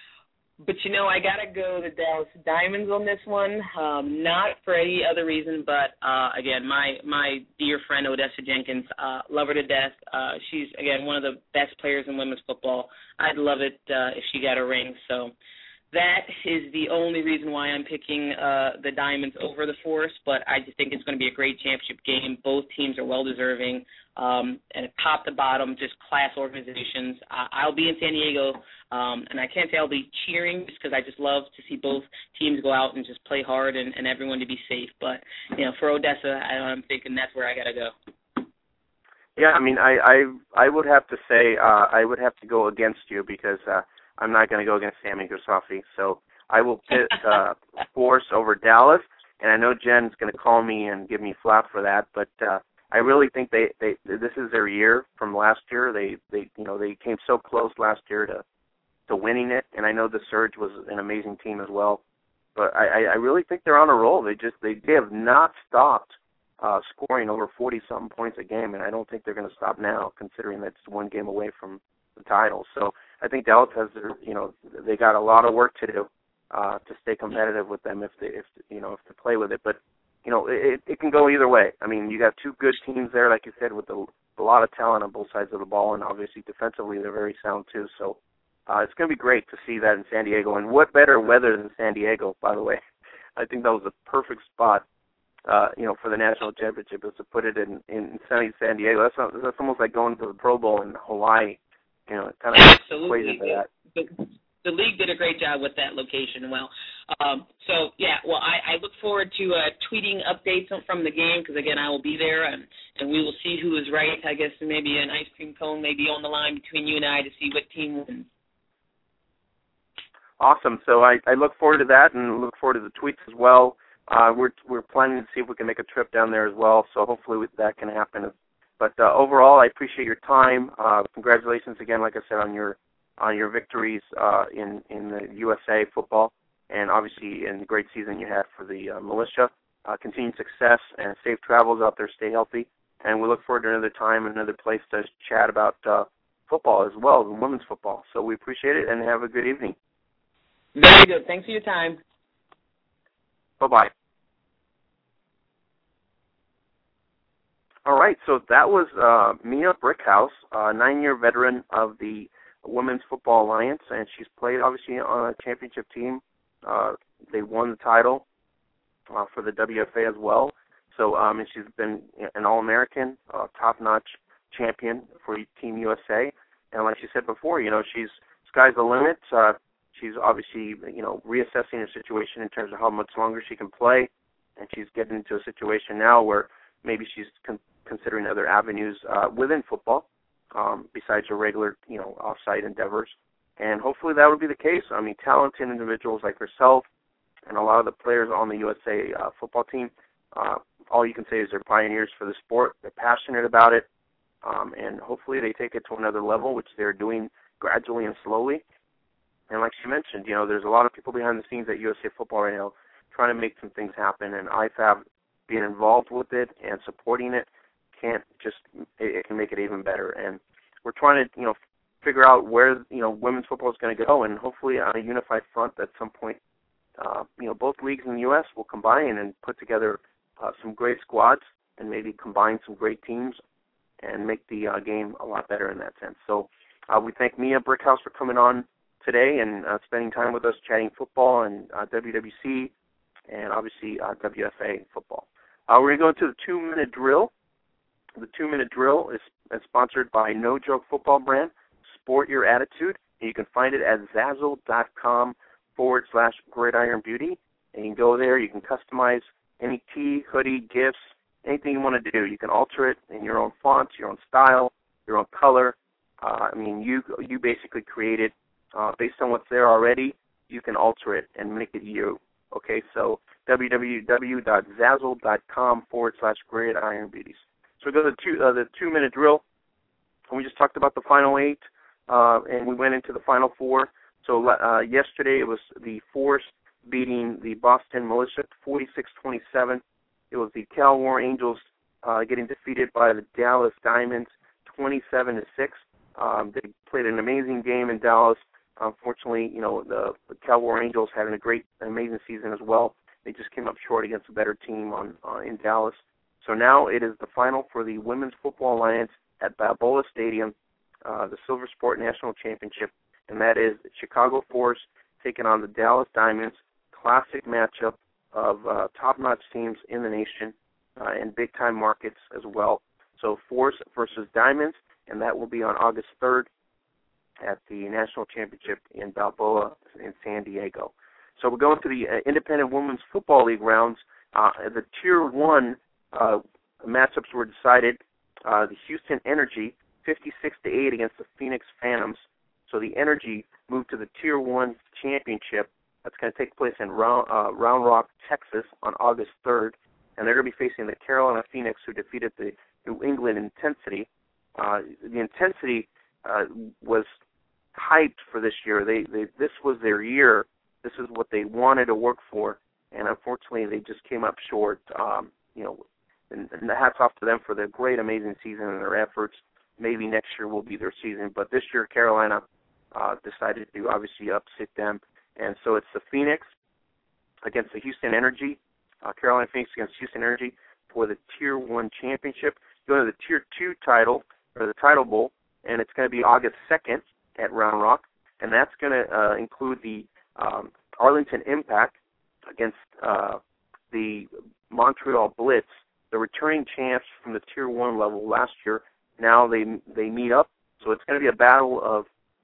But, you know, I got to go the Dallas Diamonds on this one, um, not for any other reason, but, uh, again, my, my dear friend Odessa Jenkins, uh, love her to death. Uh, she's, again, one of the best players in women's football. I'd love it uh, if she got a ring. So that is the only reason why I'm picking uh, the Diamonds over the Force, but I just think it's going to be a great championship game. Both teams are well-deserving, um, and top to bottom, just class organizations. I- I'll be in San Diego, um, and I can't say I'll be cheering just because I just love to see both teams go out and just play hard and, and everyone to be safe. But, you know, for Odessa, I, I'm thinking that's where I got to go. Yeah, I mean, I, I, I would have to say uh, I would have to go against you because uh, – I'm not going to go against Sammy Grisafi, so I will pit uh, Force over Dallas, and I know Jen's going to call me and give me flap for that, but uh, I really think they, they this is their year from last year. They they you know they came so close last year to to winning it, and I know the Surge was an amazing team as well, but I, I really think they're on a roll. They just they, they have not stopped uh, scoring over forty something points a game, and I don't think they're going to stop now, considering that's one game away from the title. So I think Dallas has, their, you know, they got a lot of work to do uh, to stay competitive with them if they, if you know, if they play with it. But you know, it, it can go either way. I mean, you got two good teams there, like you said, with a, a lot of talent on both sides of the ball, and obviously defensively they're very sound too. So uh, it's going to be great to see that in San Diego. And what better weather than San Diego, by the way? I think that was the perfect spot, uh, you know, for the national championship, is to put it in in sunny San Diego. That's not, that's almost like going to the Pro Bowl in Hawaii. You know, it kind of equates to that. The, the league did a great job with that location. Well, um, so yeah, well, I, I look forward to uh, tweeting updates from the game because again, I will be there and, and we will see who is right. I guess maybe an ice cream cone may be on the line between you and I to see what team wins. Awesome. So I, I look forward to that and look forward to the tweets as well. Uh, we're we're planning to see if we can make a trip down there as well. So hopefully that can happen. But uh, overall, I appreciate your time. Uh, congratulations again, like I said, on your on your victories uh, in in the U S A football, and obviously in the great season you had for the uh, militia. Uh, continued success and safe travels out there. Stay healthy, and we look forward to another time, another place to chat about uh, football as well, and women's football. So we appreciate it, and have a good evening. Very good. Thanks for your time. Bye-bye. All right, so that was uh, Mia Brickhouse, a nine-year veteran of the Women's Football Alliance, and she's played, obviously, on a championship team. Uh, they won the title uh, for the W F A as well. So um, and she's been an All-American, uh, top-notch champion for Team U S A. And like she said before, you know, she's sky's the limit. Uh, She's obviously, you know, reassessing her situation in terms of how much longer she can play, and she's getting into a situation now where maybe she's con- considering other avenues uh, within football um, besides her regular, you know, off-site endeavors. And hopefully that will be the case. I mean, talented individuals like herself and a lot of the players on the U S A uh, football team, uh, all you can say is they're pioneers for the sport. They're passionate about it, um, and hopefully they take it to another level, which they're doing gradually and slowly. And like she mentioned, you know, there's a lot of people behind the scenes at U S A Football right now trying to make some things happen, and I F A B being involved with it and supporting it can't just, it, it can make it even better. And we're trying to, you know, figure out where, you know, women's football is going to go, and hopefully on a unified front at some point, uh, you know, both leagues in the U S will combine and put together uh, some great squads and maybe combine some great teams and make the uh, game a lot better in that sense. So uh, we thank Mia Brickhouse for coming on today and uh, spending time with us chatting football and uh, W W C and obviously uh, W F A football. Uh, we're going to go into the two-minute drill. The two-minute drill is, is sponsored by No Joke Football Brand, Sport Your Attitude. And you can find it at Zazzle.com forward slash Gridiron Beauty. And you can go there. You can customize any tee, hoodie, gifts, anything you want to do. You can alter it in your own font, your own style, your own color. Uh, I mean, you you basically create it. Uh, based on what's there already, you can alter it and make it you. Okay, so www.zazzle.com forward slash Gridiron Beauties. So we go to the, two, uh, the two-minute drill. And we just talked about the final eight, uh, and we went into the final four. So uh, yesterday it was the Force beating the Boston Militia forty-six twenty-seven. It was the Cal War Angels uh, getting defeated by the Dallas Diamonds twenty-seven to six. Um, they played an amazing game in Dallas. Unfortunately, you know, the, the Cal War Angels having a great, amazing season as well. They just came up short against a better team on uh, in Dallas. So now it is the final for the Women's Football Alliance at Balboa Stadium, uh, the Silver Sport National Championship, and that is Chicago Force taking on the Dallas Diamonds. Classic matchup of uh, top-notch teams in the nation uh, and big-time markets as well. So Force versus Diamonds, and that will be on August third at the National Championship in Balboa in San Diego. So we're going to the uh, Independent Women's Football League rounds. Uh, the Tier one uh, matchups were decided. Uh, the Houston Energy, fifty-six to eight against the Phoenix Phantoms. So the Energy moved to the Tier one Championship. That's going to take place in Round, uh, Round Rock, Texas on August third. And they're going to be facing the Carolina Phoenix, who defeated the New England Intensity. Uh, the Intensity uh, was hyped for this year. They, they this was their year. This is what they wanted to work for, and unfortunately, they just came up short. Um, you know, and, and the hats off to them for their great, amazing season and their efforts. Maybe next year will be their season, but this year Carolina uh, decided to obviously upset them, and so it's the Phoenix against the Houston Energy. Uh, Carolina Phoenix against Houston Energy for the Tier one Championship. Go to the Tier two title or the Title Bowl, and it's going to be August second at Round Rock, and that's going to uh, include the um, Arlington Impact against uh, the Montreal Blitz, the returning champs from the Tier one level last year. Now they they meet up, so it's going to be a battle of uh,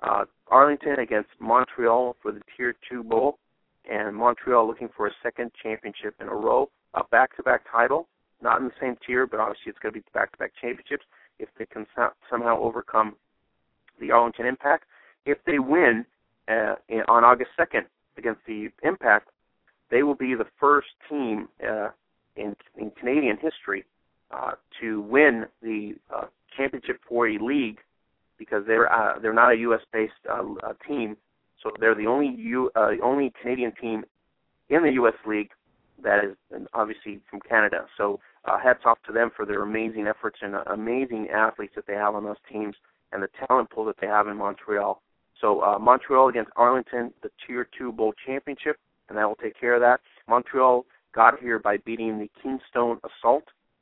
Arlington against Montreal for the Tier two Bowl, and Montreal looking for a second championship in a row, a back-to-back title, not in the same tier, but obviously it's going to be back-to-back championships if they can somehow overcome the Arlington Impact. If they win uh, in, on August second against the Impact, they will be the first team uh, in, in Canadian history uh, to win the uh, championship for a league, because they're uh, they're not a U S-based uh, uh, team, so they're the only U, uh, only Canadian team in the U S League that is obviously from Canada. So uh, hats off to them for their amazing efforts and uh, amazing athletes that they have on those teams and the talent pool that they have in Montreal. So uh, Montreal against Arlington, the Tier two Bowl Championship, and that will take care of that. Montreal got here by beating the Keystone Assault,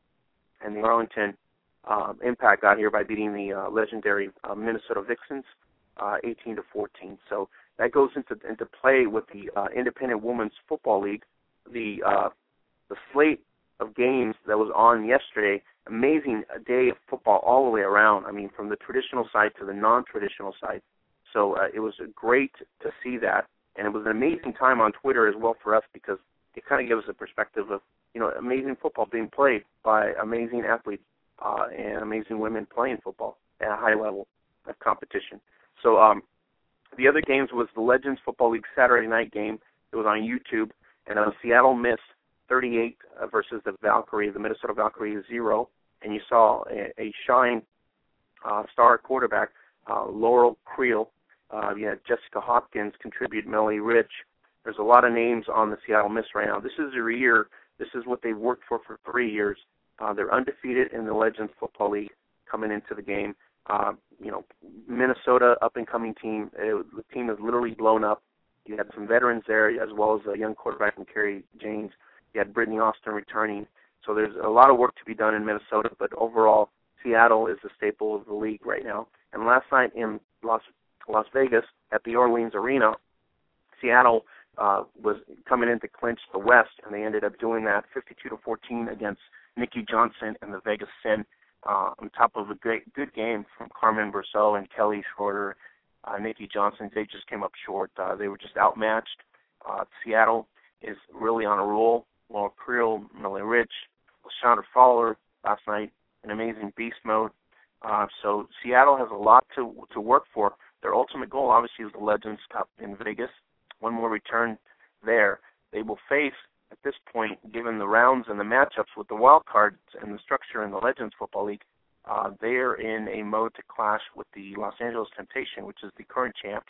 and the Arlington uh, Impact got here by beating the uh, legendary uh, Minnesota Vixens, uh, eighteen to fourteen. So that goes into into play with the uh, Independent Women's Football League. The uh, the slate of games that was on yesterday, amazing day of football all the way around. I mean, from the traditional side to the non-traditional side. So uh, it was great to see that, and it was an amazing time on Twitter as well for us, because it kind of gives us a perspective of, you know, amazing football being played by amazing athletes uh, and amazing women playing football at a high level of competition. So um, the other games was the Legends Football League Saturday night game. It was on YouTube, and uh, Seattle missed thirty-eight uh, versus the Valkyrie, the Minnesota Valkyrie zero, and you saw a, a shine uh, star quarterback, uh, Laurel Creel. Uh, you had Jessica Hopkins contribute, Melanie Rich. There's a lot of names on the Seattle Miss right now. This is their year. This is what they've worked for for three years. Uh, they're undefeated in the Legends Football League coming into the game. Uh, you know, Minnesota up-and-coming team. It, the team is literally blown up. You had some veterans there, as well as a young quarterback from Kerry James. You had Brittany Austin returning. So there's a lot of work to be done in Minnesota, but overall, Seattle is the staple of the league right now. And last night in Las Las Vegas at the Orleans Arena, Seattle uh, was coming in to clinch the West, and they ended up doing that fifty-two to fourteen against Nikki Johnson and the Vegas Sin, uh, on top of a great good game from Carmen Brousseau and Kelly Schroeder. Uh, Nikki Johnson, they just came up short. Uh, they were just outmatched. Uh, Seattle is really on a roll. Laura Creel, Melanie Rich, LaShonda Fowler last night, an amazing beast mode. Uh, so Seattle has a lot to to work for. Their ultimate goal, obviously, is the Legends Cup in Vegas. One more return there. They will face, at this point, given the rounds and the matchups with the wild cards and the structure in the Legends Football League, uh, they are in a mode to clash with the Los Angeles Temptation, which is the current champs.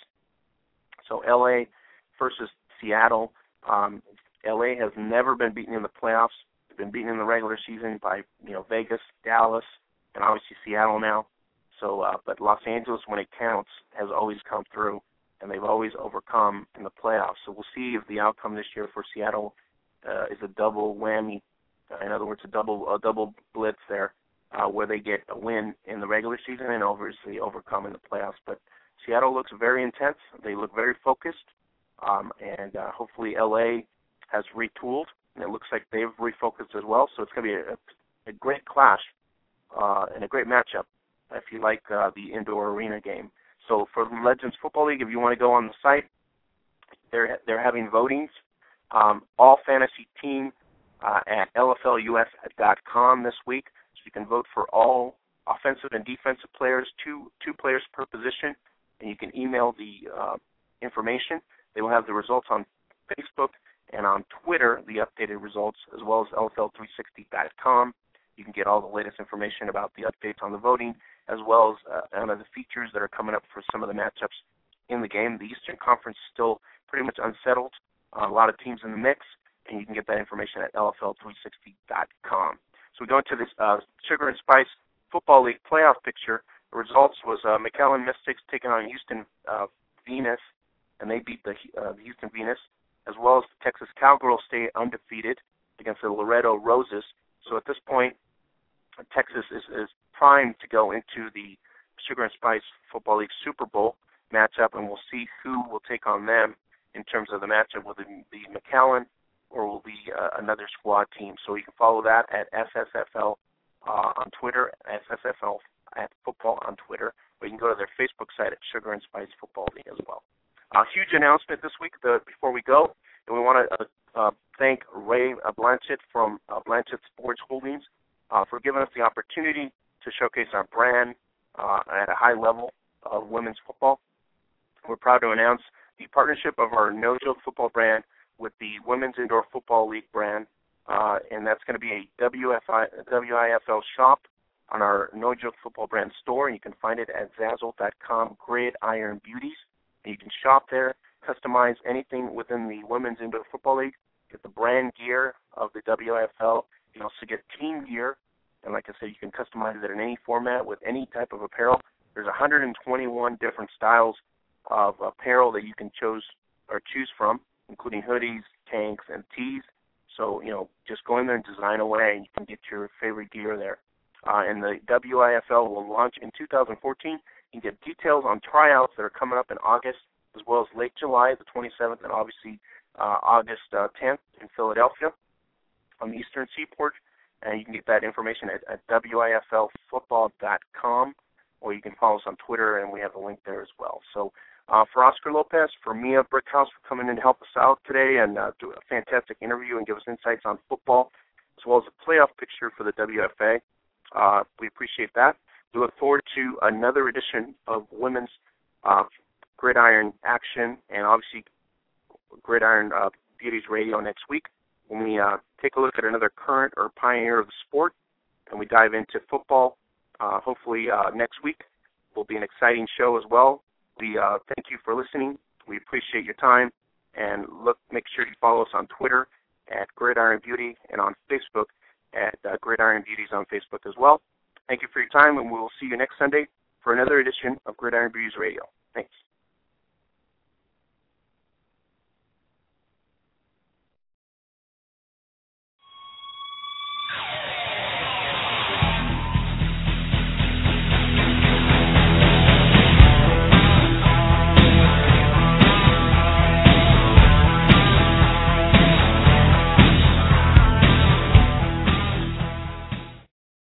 So L A versus Seattle. Um, L A has never been beaten in the playoffs. They've been beaten in the regular season by, you know, Vegas, Dallas, and obviously Seattle now. So, uh, but Los Angeles, when it counts, has always come through, and they've always overcome in the playoffs. So we'll see if the outcome this year for Seattle uh, is a double whammy. Uh, in other words, a double a double blitz there, uh, where they get a win in the regular season and obviously overcome in the playoffs. But Seattle looks very intense. They look very focused, um, and uh, hopefully L A has retooled, and it looks like they've refocused as well. So it's going to be a, a great clash uh, and a great matchup if you like uh, the indoor arena game. So for the Legends Football League, if you want to go on the site, they're they're having votings. Um, all fantasy team uh, at L F L U S dot com this week, so you can vote for all offensive and defensive players, two two players per position, and you can email the uh, information. They will have the results on Facebook and on Twitter, the updated results, as well as L F L three sixty dot com. You can get all the latest information about the updates on the voting, as well as uh, some of the features that are coming up for some of the matchups in the game. The Eastern Conference is still pretty much unsettled. Uh, a lot of teams in the mix, and you can get that information at L F L three sixty dot com. So we go into this uh, Sugar and Spice Football League playoff picture. The results was uh, McAllen Mystics taking on Houston uh, Venus, and they beat the, uh, the Houston Venus, as well as the Texas Cowgirls stay undefeated against the Loretto Roses. So at this point, Texas is, is primed to go into the Sugar and Spice Football League Super Bowl matchup, and we'll see who will take on them in terms of the matchup. Will it be McAllen or will it be uh, another squad team? So you can follow that at S S F L uh, on Twitter, S S F L at football on Twitter, but you can go to their Facebook site at Sugar and Spice Football League as well. A huge announcement this week the, before we go, and we want to uh, uh, thank Ray uh, Blanchett from uh, Blanchett Sports Holdings uh, for giving us the opportunity to showcase our brand uh, at a high level of women's football. We're proud to announce the partnership of our no-joke football brand with the Women's Indoor Football League brand, uh, and that's going to be a W F I, W I F L shop on our no-joke football brand store. You can find it at zazzle dot com, Gridiron Beauties. And you can shop there, customize anything within the Women's Indoor Football League, get the brand gear of the W I F L. You can also get team gear, and like I said, you can customize it in any format with any type of apparel. There's one hundred twenty-one different styles of apparel that you can choose or choose from, including hoodies, tanks, and tees. So, you know, just go in there and design away, and you can get your favorite gear there. Uh, and the W I F L will launch in two thousand fourteen. You can get details on tryouts that are coming up in August, as well as late July, the twenty-seventh, and obviously uh, August uh, tenth in Philadelphia on the Eastern Seaboard. And you can get that information at, at W I F L football dot com, or you can follow us on Twitter, and we have a link there as well. So uh, for Oscar Lopez, for Mia Brickhouse for coming in to help us out today and uh, do a fantastic interview and give us insights on football, as well as a playoff picture for the W F A. Uh, we appreciate that. We look forward to another edition of Women's uh, Gridiron Action and obviously Gridiron uh, Beauties Radio next week when we uh, take a look at another current or pioneer of the sport and we dive into football. Uh, hopefully uh, next week will be an exciting show as well. We uh, thank you for listening. We appreciate your time, and look, make sure you follow us on Twitter at Gridiron Beauty and on Facebook at uh, Gridiron Beauties on Facebook as well. Thank you for your time, and we will see you next Sunday for another edition of Gridiron Beauties Radio. Thanks.